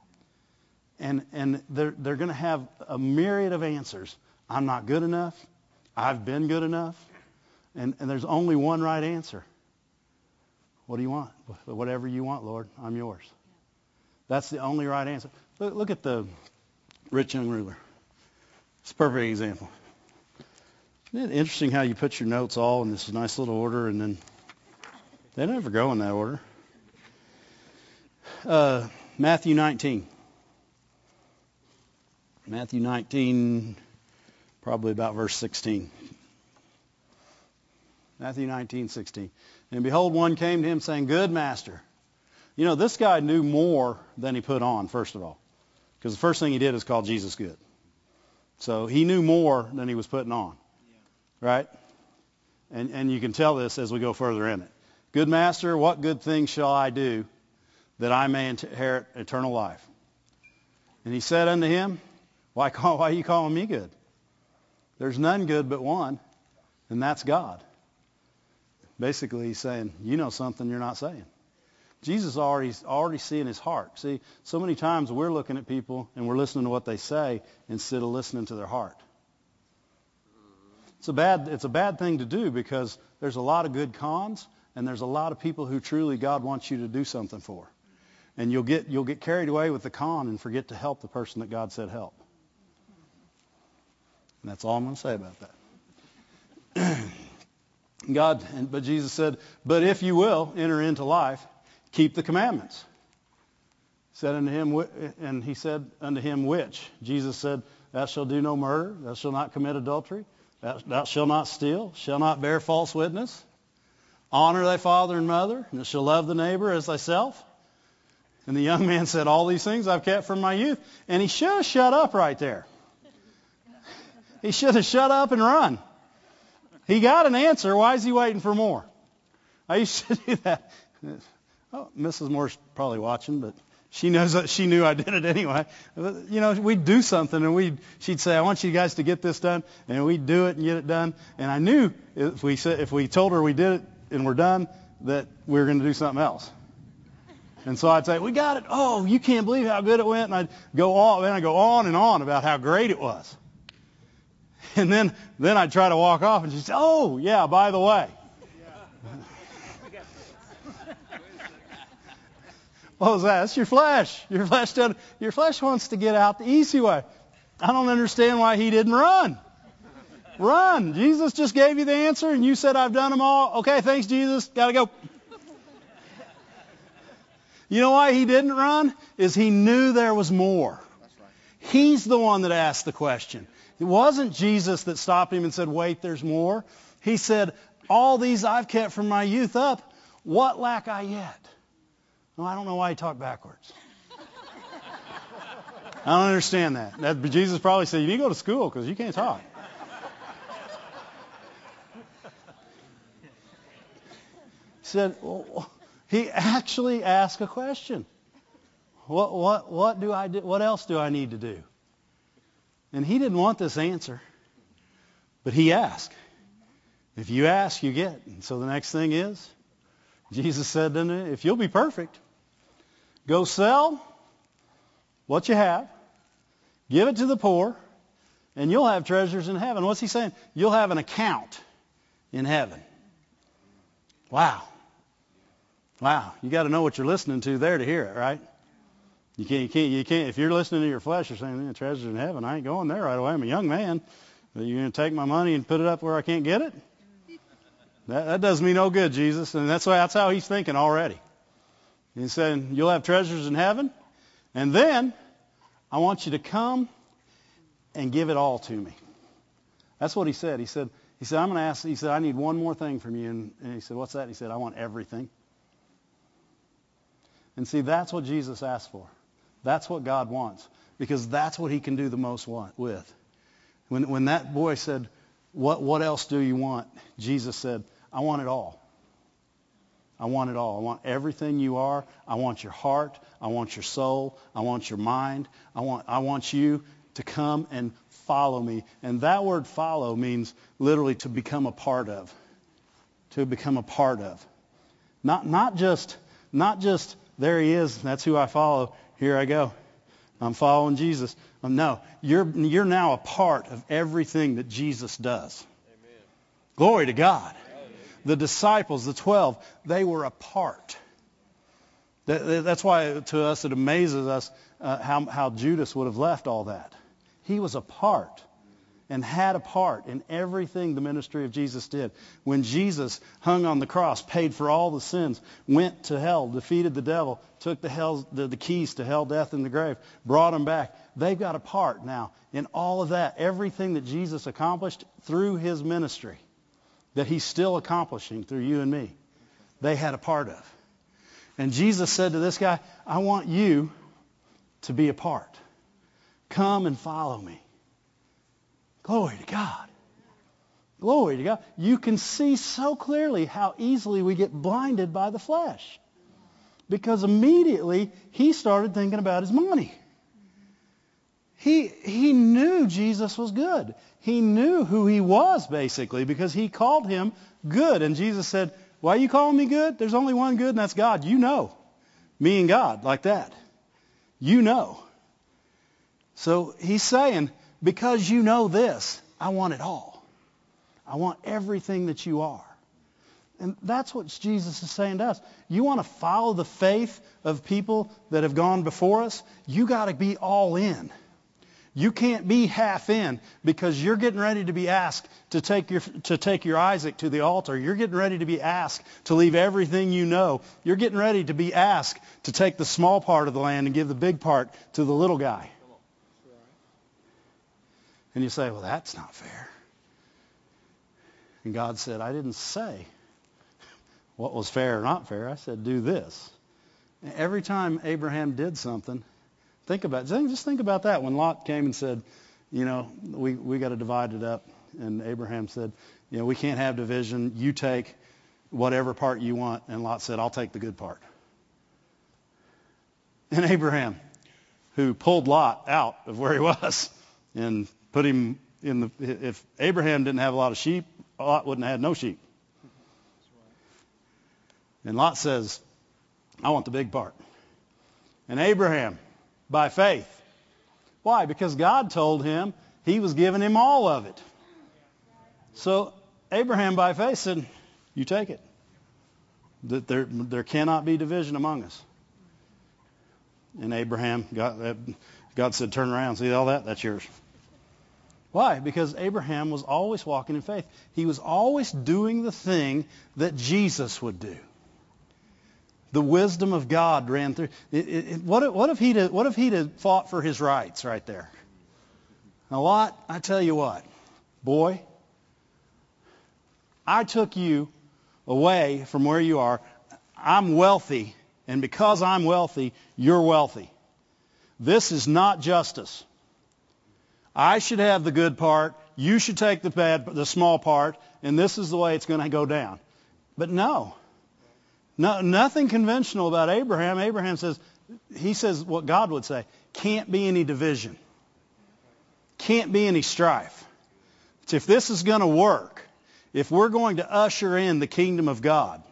And they're going to have a myriad of answers. I'm not good enough. I've been good enough. And there's only one right answer. What do you want? Whatever you want, Lord, I'm yours. That's the only right answer. Look at the rich young ruler. It's a perfect example. Isn't it interesting how you put your notes all in this nice little order and then they never go in that order? Matthew 19. Matthew 19, probably about verse 16. Matthew 19:16. And behold, one came to him saying, Good master. You know, this guy knew more than he put on, first of all. Because the first thing he did is call Jesus good. So he knew more than he was putting on. Right? And you can tell this as we go further in it. Good master, what good thing shall I do that I may inherit eternal life? And he said unto him, Why are you calling me good? There's none good but one, and that's God. Basically, he's saying, you know something you're not saying. Jesus already seeing his heart. See, so many times we're looking at people and we're listening to what they say instead of listening to their heart. It's a bad thing to do because there's a lot of good cons and there's a lot of people who truly God wants you to do something for. And you'll get carried away with the con and forget to help the person that God said help. And that's all I'm going to say about that. But Jesus said, but if you will enter into life, keep the commandments. Said unto him, and he said unto him, which? Jesus said, thou shalt do no murder, thou shalt not commit adultery, thou shalt not steal, shalt not bear false witness, honor thy father and mother, and thou shalt love the neighbor as thyself. And the young man said, all these things I've kept from my youth. And he should have shut up right there. He should have shut up and run. He got an answer. Why is he waiting for more? I used to do that. Oh, Mrs. Moore's probably watching, but she knows that she knew I did it anyway. You know, we'd do something, and she'd say, I want you guys to get this done, and we'd do it and get it done. And I knew if we told her we did it and we're done, that we were going to do something else. And so I'd say, we got it. Oh, you can't believe how good it went. And I'd go on and on about how great it was. And then I'd try to walk off, and she'd say, oh, yeah, by the way. What was that? That's your flesh. Your flesh wants to get out the easy way. I don't understand why he didn't run. Run. Jesus just gave you the answer, and you said, I've done them all. Okay, thanks, Jesus. Got to go. You know why he didn't run? Is he knew there was more. That's right. He's the one that asked the question. It wasn't Jesus that stopped him and said, wait, there's more. He said, all these I've kept from my youth up. What lack I yet? Well, I don't know why he talked backwards. I don't understand that. But Jesus probably said, you need to go to school because you can't talk. He said, he actually asked a question. What do I do? What else do I need to do? And he didn't want this answer, but he asked. If you ask, you get. And so the next thing is, Jesus said, if you'll be perfect, go sell what you have, give it to the poor, and you'll have treasures in heaven. What's he saying? You'll have an account in heaven. Wow. Wow. You got to know what you're listening to there to hear it, right? You can't. If you're listening to your flesh, you're saying, treasures in heaven. I ain't going there right away. I'm a young man. But you're going to take my money and put it up where I can't get it? That does me no good, Jesus. And that's how he's thinking already. He's saying, you'll have treasures in heaven. And then I want you to come and give it all to me. That's what he said. He said, I'm going to ask. He said, I need one more thing from you. And he said, what's that? He said, I want everything. And see, that's what Jesus asked for. That's what God wants. Because that's what he can do the most with. When that boy said, what else do you want? Jesus said, I want it all. I want it all. I want everything you are. I want your heart. I want your soul. I want your mind. I want you to come and follow me. And that word follow means literally to become a part of. To become a part of. Not just there he is, that's who I follow. Here I go. I'm following Jesus. No, you're now a part of everything that Jesus does. Amen. Glory to God. The disciples, the 12, they were a part. That's why to us it amazes us how Judas would have left all that. He was a part and had a part in everything the ministry of Jesus did. When Jesus hung on the cross, paid for all the sins, went to hell, defeated the devil, took the keys to hell, death, and the grave, brought them back. They've got a part now in all of that. Everything that Jesus accomplished through his ministry, that he's still accomplishing through you and me, they had a part of. And Jesus said to this guy, I want you to be a part. Come and follow me. Glory to God. Glory to God. You can see so clearly how easily we get blinded by the flesh. Because immediately he started thinking about his money. He knew Jesus was good. He knew who he was, basically, because he called him good. And Jesus said, why are you calling me good? There's only one good, and that's God. You know. Me and God, like that. You know. So he's saying, because you know this, I want it all. I want everything that you are. And that's what Jesus is saying to us. You want to follow the faith of people that have gone before us? You got to be all in. You can't be half in because you're getting ready to be asked to take your Isaac to the altar. You're getting ready to be asked to leave everything you know. You're getting ready to be asked to take the small part of the land and give the big part to the little guy. And you say, well, that's not fair. And God said, I didn't say what was fair or not fair. I said, do this. And every time Abraham did something, think about that. When Lot came and said, we got to divide it up. And Abraham said, we can't have division. You take whatever part you want. And Lot said, I'll take the good part. And Abraham, who pulled Lot out of where he was and put him if Abraham didn't have a lot of sheep, Lot wouldn't have had no sheep. And Lot says, I want the big part. And Abraham, by faith. Why? Because God told him he was giving him all of it. So Abraham, by faith, said, you take it. That there cannot be division among us. And Abraham, God said, turn around, see all that? That's yours. Why? Because Abraham was always walking in faith. He was always doing the thing that Jesus would do. The wisdom of God ran through. What if he'd have fought for his rights right there? Now, Lot, I tell you what, boy, I took you away from where you are. I'm wealthy, and because I'm wealthy, you're wealthy. This is not justice. I should have the good part, you should take the small part, and this is the way it's going to go down. But no, nothing conventional about Abraham. Abraham says, he says what God would say, can't be any division. Can't be any strife. If this is going to work, if we're going to usher in the kingdom of God,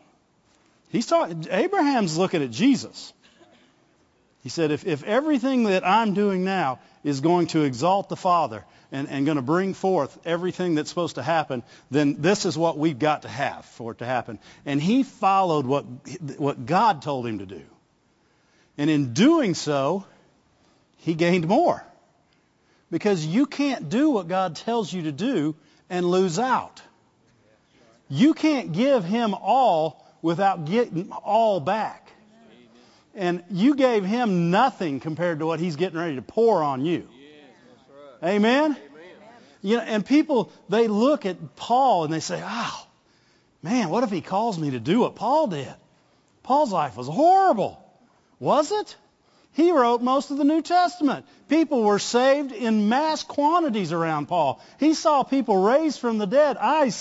Abraham's looking at Jesus. He said, if everything that I'm doing now is going to exalt the Father and going to bring forth everything that's supposed to happen, then this is what we've got to have for it to happen. And he followed what God told him to do. And in doing so, he gained more. Because you can't do what God tells you to do and lose out. You can't give him all without getting all back. And you gave him nothing compared to what he's getting ready to pour on you. Amen? You know, and people, they look at Paul and they say, oh, man, what if he calls me to do what Paul did? Paul's life was horrible. Was it? He wrote most of the New Testament. People were saved in mass quantities around Paul. He saw people raised from the dead.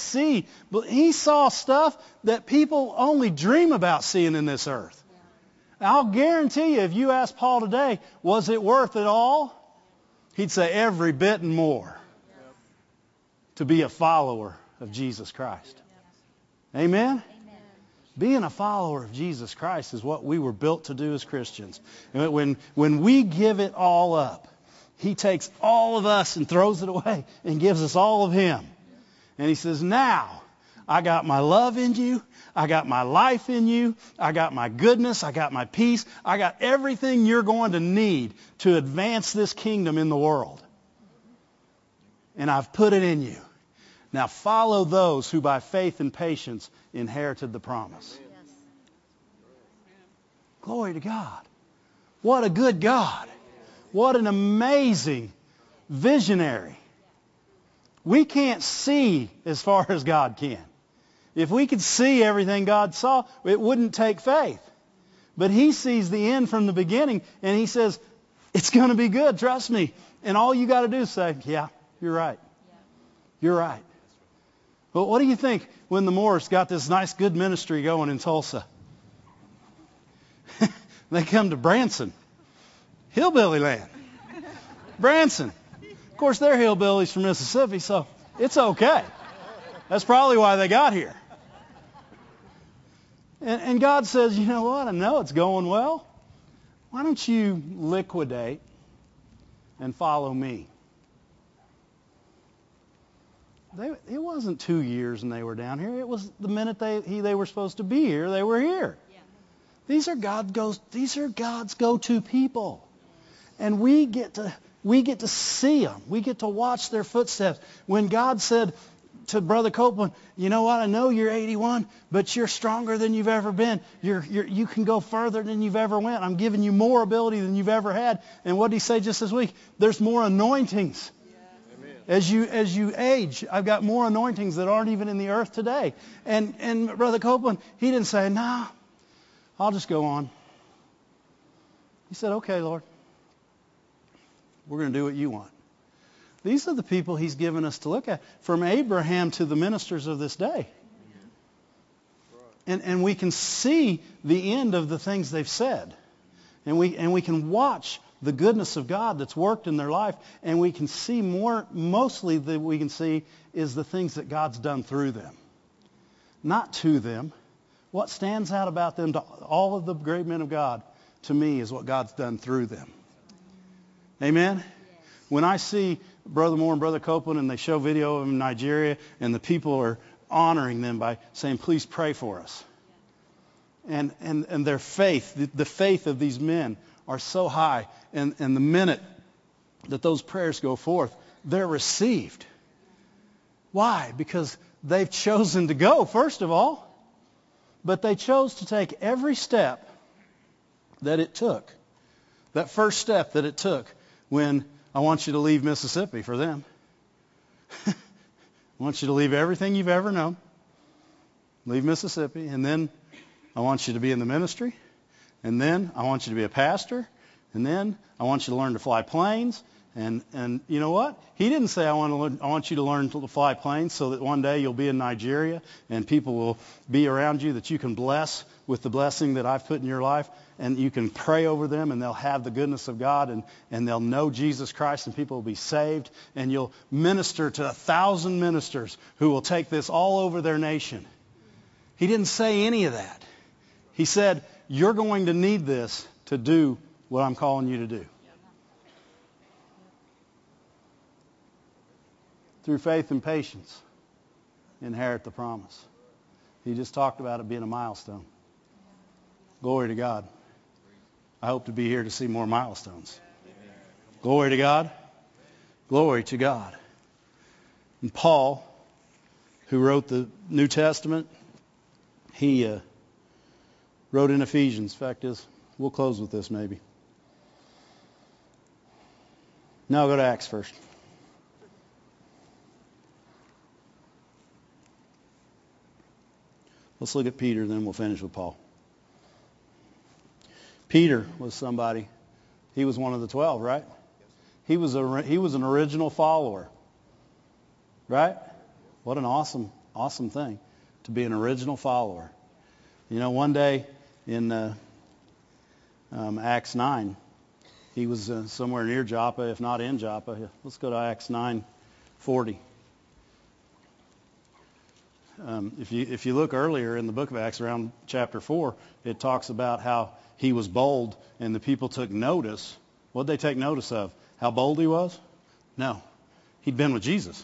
He saw stuff that people only dream about seeing in this earth. I'll guarantee you, if you ask Paul today, was it worth it all? He'd say every bit and more to be a follower of Jesus Christ. Amen? Being a follower of Jesus Christ is what we were built to do as Christians. And when we give it all up, he takes all of us and throws it away and gives us all of him. And he says, now, I got my love in you. I got my life in you. I got my goodness. I got my peace. I got everything you're going to need to advance this kingdom in the world. And I've put it in you. Now follow those who by faith and patience inherited the promise. Yes. Glory to God. What a good God. What an amazing visionary. We can't see as far as God can. If we could see everything God saw, it wouldn't take faith. But he sees the end from the beginning, and he says, it's going to be good, trust me. And all you got to do is say, yeah, you're right. You're right. But what do you think when the Moors got this nice, good ministry going in Tulsa? They come to Branson, hillbilly land. Branson. Of course, they're hillbillies from Mississippi, so it's okay. That's probably why they got here. And God says, you know what? I know it's going well. Why don't you liquidate and follow me? It wasn't 2 years and they were down here. It was the minute they were supposed to be here, they were here. Yeah. These are God's go-to people. And we get to see them. We get to watch their footsteps. When God said to Brother Copeland, you know what, I know you're 81, but you're stronger than you've ever been. You can go further than you've ever went. I'm giving you more ability than you've ever had. And what did he say just this week? There's more anointings. As you age, I've got more anointings that aren't even in the earth today. And Brother Copeland, he didn't say, nah, I'll just go on. He said, okay, Lord, we're going to do what you want. These are the people he's given us to look at, from Abraham to the ministers of this day. And we can see the end of the things they've said. And we can watch the goodness of God that's worked in their life, and we can see mostly that we can see is the things that God's done through them. Not to them. What stands out about them to all of the great men of God, to me, is what God's done through them. Amen? Yes. When I see Brother Moore and Brother Copeland and they show video of them in Nigeria and the people are honoring them by saying, please pray for us. And their faith, the faith of these men are so high. And the minute that those prayers go forth, they're received. Why? Because they've chosen to go, first of all. But they chose to take every step that it took. That first step that it took when I want you to leave Mississippi for them. I want you to leave everything you've ever known. Leave Mississippi. And then I want you to be in the ministry. And then I want you to be a pastor. And then I want you to learn to fly planes. And you know what? He didn't say I want you to learn to fly planes so that one day you'll be in Nigeria and people will be around you that you can bless with the blessing that I've put in your life, and you can pray over them and they'll have the goodness of God and they'll know Jesus Christ and people will be saved, and you'll minister to 1,000 ministers who will take this all over their nation. He didn't say any of that. He said, you're going to need this to do what I'm calling you to do. Through faith and patience, inherit the promise. He just talked about it being a milestone. Glory to God. I hope to be here to see more milestones. Glory to God. Glory to God. And Paul, who wrote the New Testament, he wrote in Ephesians. Fact is, we'll close with this maybe. Now I'll go to Acts first. Let's look at Peter, then we'll finish with Paul. Peter was somebody. He was one of the 12, right? He was an original follower, right? What an awesome thing to be an original follower. You know, one day in Acts 9, he was somewhere near Joppa, if not in Joppa. Let's go to Acts 9:40. If you look earlier in the book of Acts, around chapter 4, it talks about how he was bold and the people took notice. What did they take notice of? How bold he was? No. He'd been with Jesus.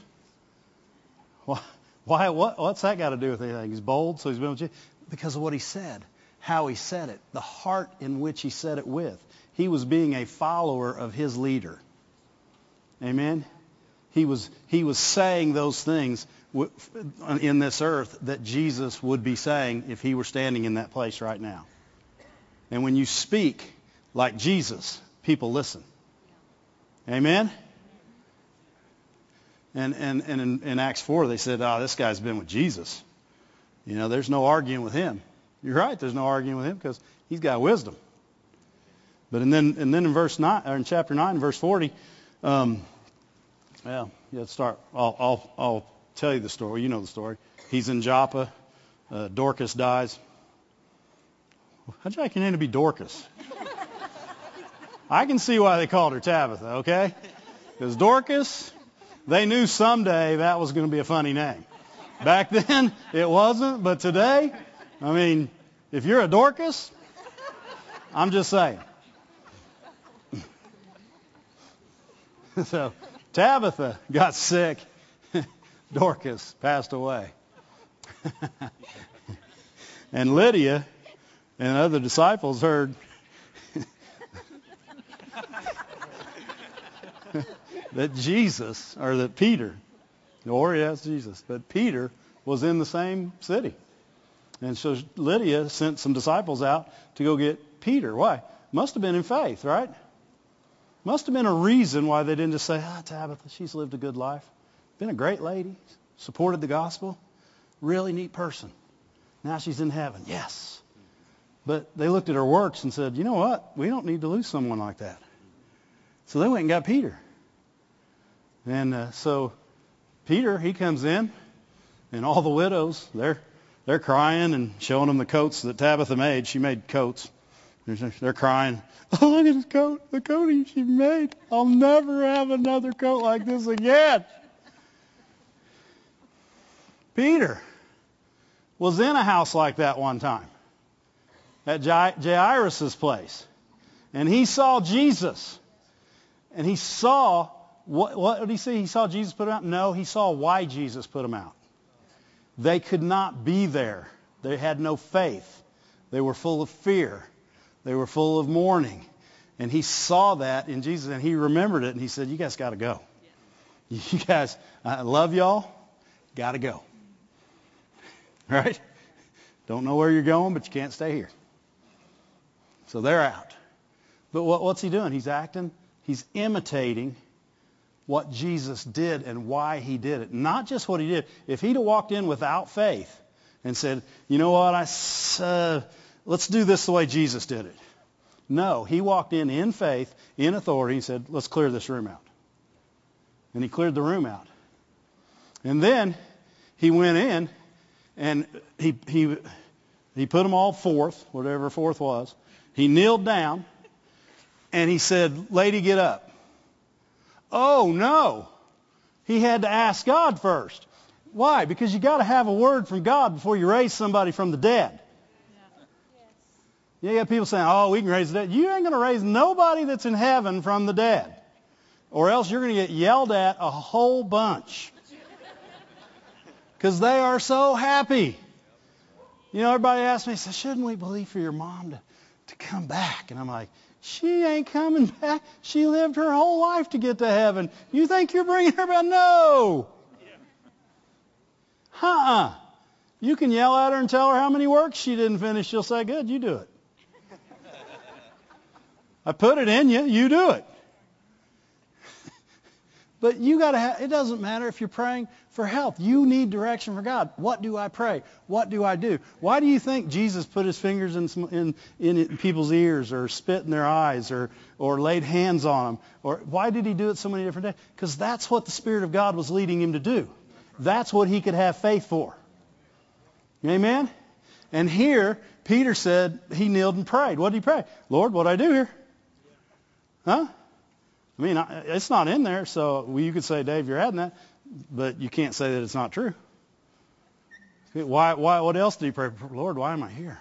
Why? What's that got to do with anything? He's bold, so he's been with Jesus? Because of what he said, how he said it, the heart in which he said it with. He was being a follower of his leader. Amen? He was saying those things in this earth that Jesus would be saying if he were standing in that place right now. And when you speak like Jesus, people listen. Amen? And in Acts 4, they said, this guy's been with Jesus. You know, there's no arguing with him. You're right, there's no arguing with him because he's got wisdom. But and then in verse 9, or in chapter 9, verse 40, let's start. I'll tell you the story. You know the story. He's in Joppa. Dorcas dies. How'd you like your name to be Dorcas? I can see why they called her Tabitha, okay? Because Dorcas, they knew someday that was going to be a funny name. Back then, it wasn't. But today, I mean, if you're a Dorcas, I'm just saying. So Tabitha got sick. Dorcas passed away. And Lydia and other disciples heard that Jesus, or that Peter, Jesus, but Peter was in the same city. And so Lydia sent some disciples out to go get Peter. Why? Must have been in faith, right? Must have been a reason why they didn't just say, Tabitha, she's lived a good life. Been a great lady. Supported the gospel. Really neat person. Now she's in heaven. Yes. But they looked at her works and said, you know what? We don't need to lose someone like that. So they went and got Peter. And so Peter, he comes in, and all the widows, they're crying and showing them the coats that Tabitha made. She made coats. They're crying. Oh, look at his coat, the coat she made. I'll never have another coat like this again. Peter was in a house like that one time at Jairus' place. And he saw Jesus. And he saw, what did he see? He saw Jesus put him out? No, he saw why Jesus put him out. They could not be there. They had no faith. They were full of fear. They were full of mourning. And he saw that in Jesus, and he remembered it, and he said, you guys got to go. You guys, I love y'all. Got to go. Right? Don't know where you're going, but you can't stay here. So they're out. But what's he doing? He's acting. He's imitating what Jesus did and why he did it. Not just what he did. If he'd have walked in without faith and said, you know what, let's do this the way Jesus did it. No, he walked in faith, in authority, and said, let's clear this room out. And he cleared the room out. And then he went in and he put them all forth, whatever fourth was. He kneeled down and he said, lady, get up. Oh, no. He had to ask God first. Why? Because you got to have a word from God before you raise somebody from the dead. Yeah, you got people saying, oh, we can raise the dead. You ain't going to raise nobody that's in heaven from the dead. Or else you're going to get yelled at a whole bunch. Because they are so happy. You know, everybody asks me, says, shouldn't we believe for your mom to come back? And I'm like, she ain't coming back. She lived her whole life to get to heaven. You think you're bringing her back? No. You can yell at her and tell her how many works she didn't finish. She'll say, good, you do it. I put it in you. You do it. But you got to it doesn't matter if you're praying for health. You need direction for God. What do I pray? What do I do? Why do you think Jesus put his fingers in people's ears or spit in their eyes or laid hands on them? Or why did he do it so many different days? Because that's what the Spirit of God was leading him to do. That's what he could have faith for. Amen? And here, Peter said he kneeled and prayed. What did he pray? Lord, what do I do here? Huh? I mean, it's not in there, so you could say, Dave, you're adding that, but you can't say that it's not true. Why? What else did he pray? Lord, why am I here?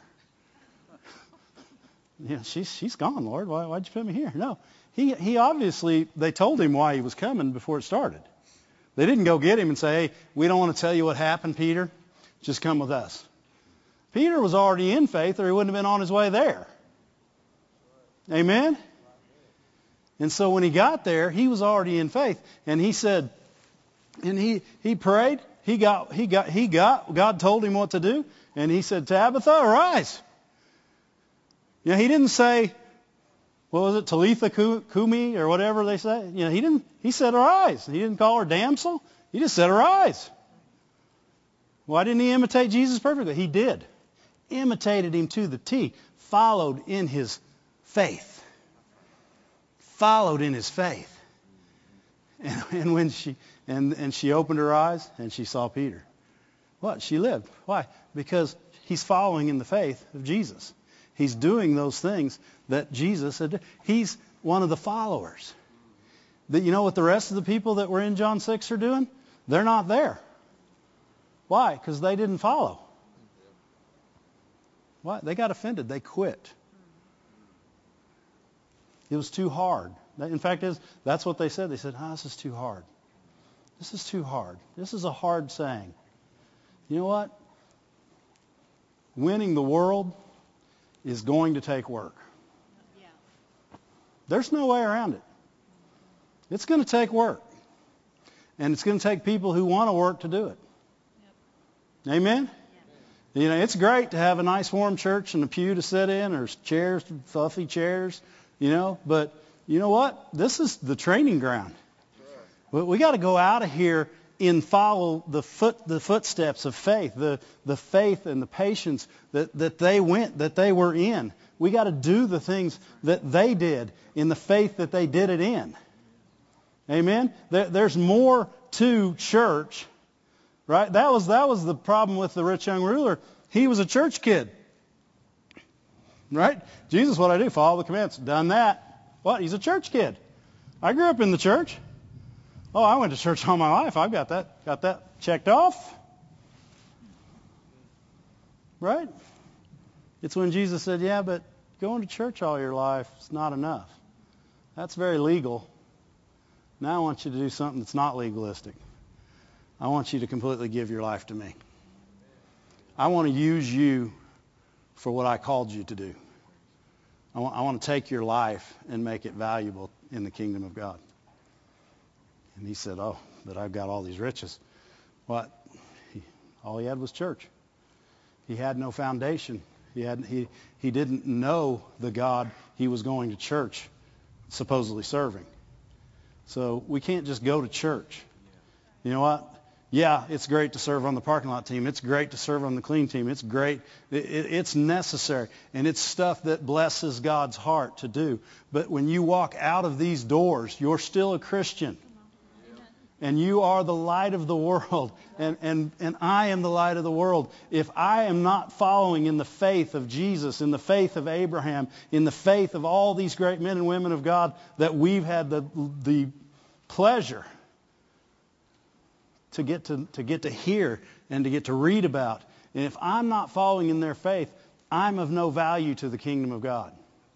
Yeah, she's gone, Lord. Why'd you put me here? No, he obviously, they told him why he was coming before it started. They didn't go get him and say, hey, we don't want to tell you what happened, Peter. Just come with us. Peter was already in faith, or he wouldn't have been on his way there. Amen? And so when he got there, he was already in faith. And he said, and he prayed. God told him what to do. And he said, Tabitha, arise. You know, he didn't say, what was it, Talitha Kumi or whatever they say. You know, he said arise. He didn't call her damsel. He just said arise. Why didn't he imitate Jesus perfectly? He did. Imitated him to the T. Followed in his faith. Followed in his faith. And when she opened her eyes and she saw Peter. What? She lived. Why? Because he's following in the faith of Jesus. He's doing those things that Jesus said. He's one of the followers. You know what the rest of the people that were in John 6 are doing? They're not there. Why? Because they didn't follow. Why? They got offended. They quit. It was too hard. In fact, that's what they said. They said, this is too hard. This is too hard. This is a hard saying. You know what? Winning the world is going to take work. Yeah. There's no way around it. It's going to take work. And it's going to take people who want to work to do it. Yep. Amen? Yeah. You know, it's great to have a nice warm church and a pew to sit in or chairs, fluffy chairs, you know, but you know what? This is the training ground. We got to go out of here and follow the footsteps of faith, the faith and the patience that they were in. We got to do the things that they did in the faith that they did it in. Amen. There's more to church, right? That was the problem with the rich young ruler. He was a church kid, right? Jesus, what I do? Follow the commandments. Done that. What? He's a church kid. I grew up in the church. Oh, I went to church all my life. I've got that checked off. Right? It's when Jesus said, yeah, but going to church all your life is not enough. That's very legal. Now I want you to do something that's not legalistic. I want you to completely give your life to me. I want to use you for what I called you to do. I want to take your life and make it valuable in the kingdom of God. And he said, oh, but I've got all these riches. What? All he had was church. He had no foundation. He didn't know the God he was going to church supposedly serving. So we can't just go to church. You know what? Yeah, it's great to serve on the parking lot team. It's great to serve on the clean team. It's great. It's necessary. And it's stuff that blesses God's heart to do. But when you walk out of these doors, you're still a Christian. And you are the light of the world. And I am the light of the world. If I am not following in the faith of Jesus, in the faith of Abraham, in the faith of all these great men and women of God that we've had the pleasure to get to hear and to get to read about. And if I'm not following in their faith, I'm of no value to the kingdom of God.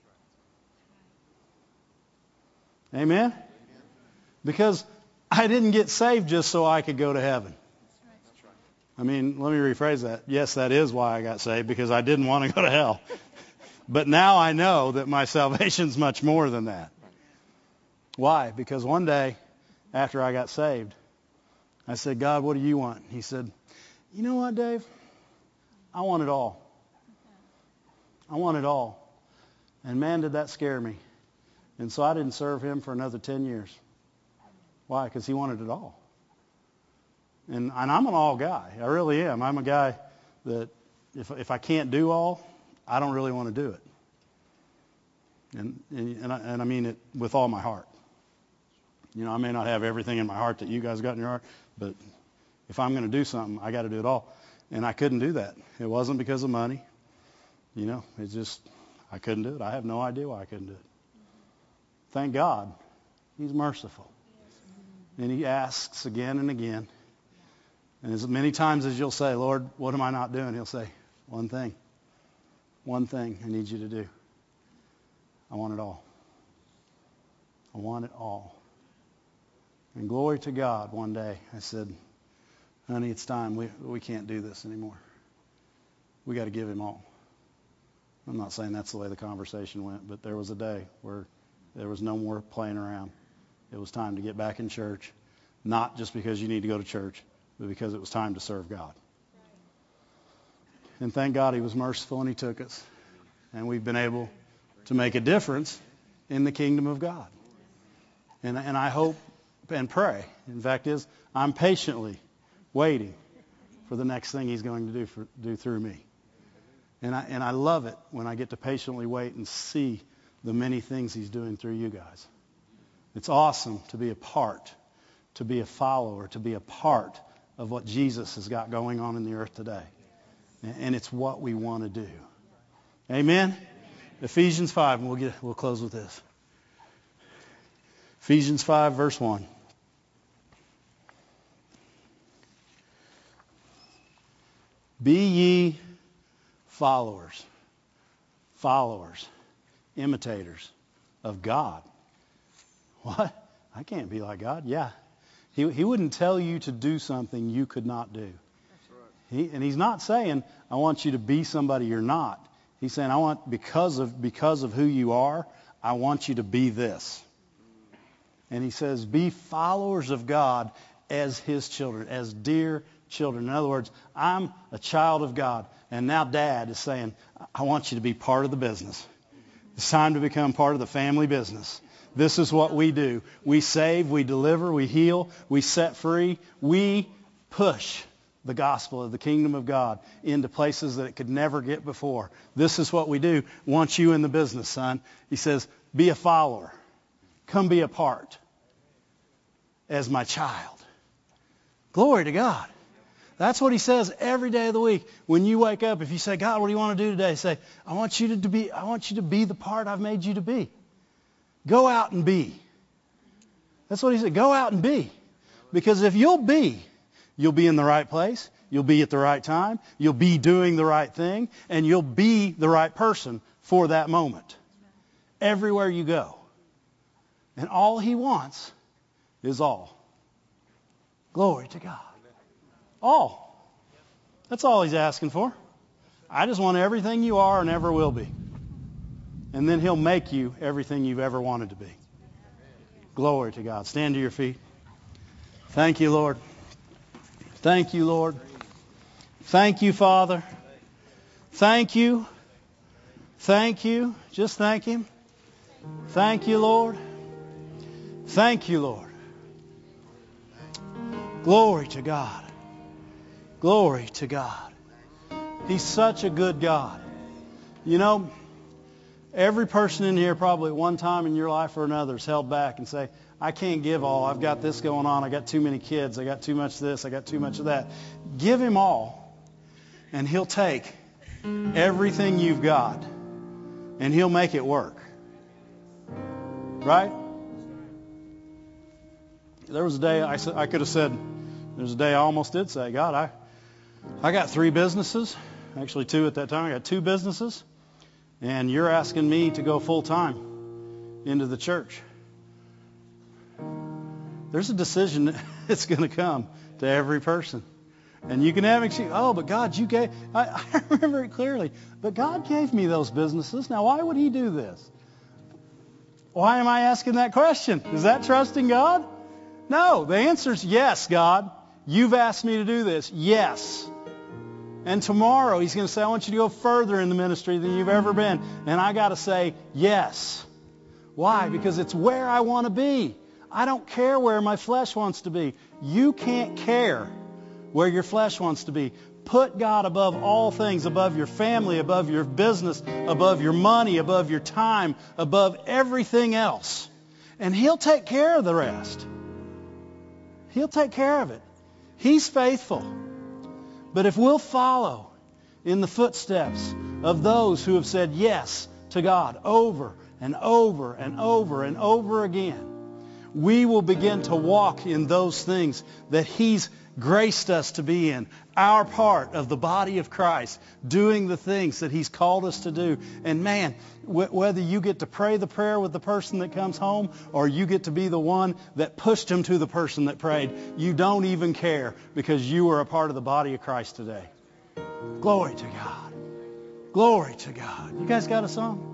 Amen? Because I didn't get saved just so I could go to heaven. I mean, let me rephrase that. Yes, that is why I got saved, because I didn't want to go to hell. But now I know that my salvation's much more than that. Why? Because one day after I got saved, I said, God, what do you want? He said, you know what, Dave? I want it all. I want it all. And man, did that scare me. And so I didn't serve him for another 10 years. Why? Because he wanted it all. And I'm an all guy. I really am. I'm a guy that if I can't do all, I don't really want to do it. And I mean it with all my heart. You know, I may not have everything in my heart that you guys got in your heart, but if I'm going to do something, I got to do it all. And I couldn't do that. It wasn't because of money. You know, it's just, I couldn't do it. I have no idea why I couldn't do it. Thank God, he's merciful. And he asks again and again. And as many times as you'll say, Lord, what am I not doing? He'll say, one thing. One thing I need you to do. I want it all. I want it all. And glory to God, one day I said, honey, it's time. We can't do this anymore. We got to give him all. I'm not saying that's the way the conversation went, but there was a day where there was no more playing around. It was time to get back in church, not just because you need to go to church, but because it was time to serve God. And thank God he was merciful and he took us. And we've been able to make a difference in the kingdom of God. And I hope and pray. In fact, I'm patiently waiting for the next thing he's going to do through me. And I love it when I get to patiently wait and see the many things he's doing through you guys. It's awesome to be a part, to be a follower, to be a part of what Jesus has got going on in the earth today. And it's what we want to do. Amen? Ephesians 5, and we'll close with this. Ephesians 5, verse 1. Be ye followers, imitators of God. What? I can't be like God. Yeah. He wouldn't tell you to do something you could not do. That's right. And he's not saying, I want you to be somebody you're not. He's saying, I want, because of who you are, I want you to be this. And he says, be followers of God as his children, as dear children. In other words, I'm a child of God. And now Dad is saying, I want you to be part of the business. It's time to become part of the family business. This is what we do. We save, we deliver, we heal, we set free. We push the gospel of the kingdom of God into places that it could never get before. This is what we do. Want you in the business, son. He says, be a follower. Come be a part as my child. Glory to God. That's what he says every day of the week. When you wake up, if you say, God, what do you want to do today? Say, I want you to be the part I've made you to be. Go out and be. That's what he said. Go out and be. Because if you'll be in the right place, you'll be at the right time, you'll be doing the right thing, and you'll be the right person for that moment. Everywhere you go. And all he wants is all. Glory to God. All. That's all he's asking for. I just want everything you are and ever will be. And then he'll make you everything you've ever wanted to be. Glory to God. Stand to your feet. Thank you, Lord. Thank you, Lord. Thank you, Father. Thank you. Thank you. Just thank him. Thank you, Lord. Thank you, Lord. Glory to God. Glory to God. He's such a good God. You know, every person in here probably at one time in your life or another has held back and say, I can't give all. I've got this going on. I got too many kids. I got too much of this. I got too much of that. Give Him all, and He'll take everything you've got, and He'll make it work. Right? There was a day I could have said, there's a day I almost did say, God, I got 3 businesses. Actually 2 at that time. I got 2 businesses. And you're asking me to go full time into the church. There's a decision that's going to come to every person. And you can have excuse, oh, but God, you gave, I remember it clearly, but God gave me those businesses. Now, why would He do this? Why am I asking that question? Is that trusting God? No, the answer is yes, God. You've asked me to do this. Yes. And tomorrow He's going to say, I want you to go further in the ministry than you've ever been. And I got to say yes. Why? Because it's where I want to be. I don't care where my flesh wants to be. You can't care where your flesh wants to be. Put God above all things, above your family, above your business, above your money, above your time, above everything else. And He'll take care of the rest. He'll take care of it. He's faithful. But if we'll follow in the footsteps of those who have said yes to God over and over and over and over again, we will begin to walk in those things that He's graced us to be in. Our part of the body of Christ, doing the things that He's called us to do. And man, whether you get to pray the prayer with the person that comes home or you get to be the one that pushed him to the person that prayed, you don't even care because you are a part of the body of Christ today. Glory to God. Glory to God. You guys got a song?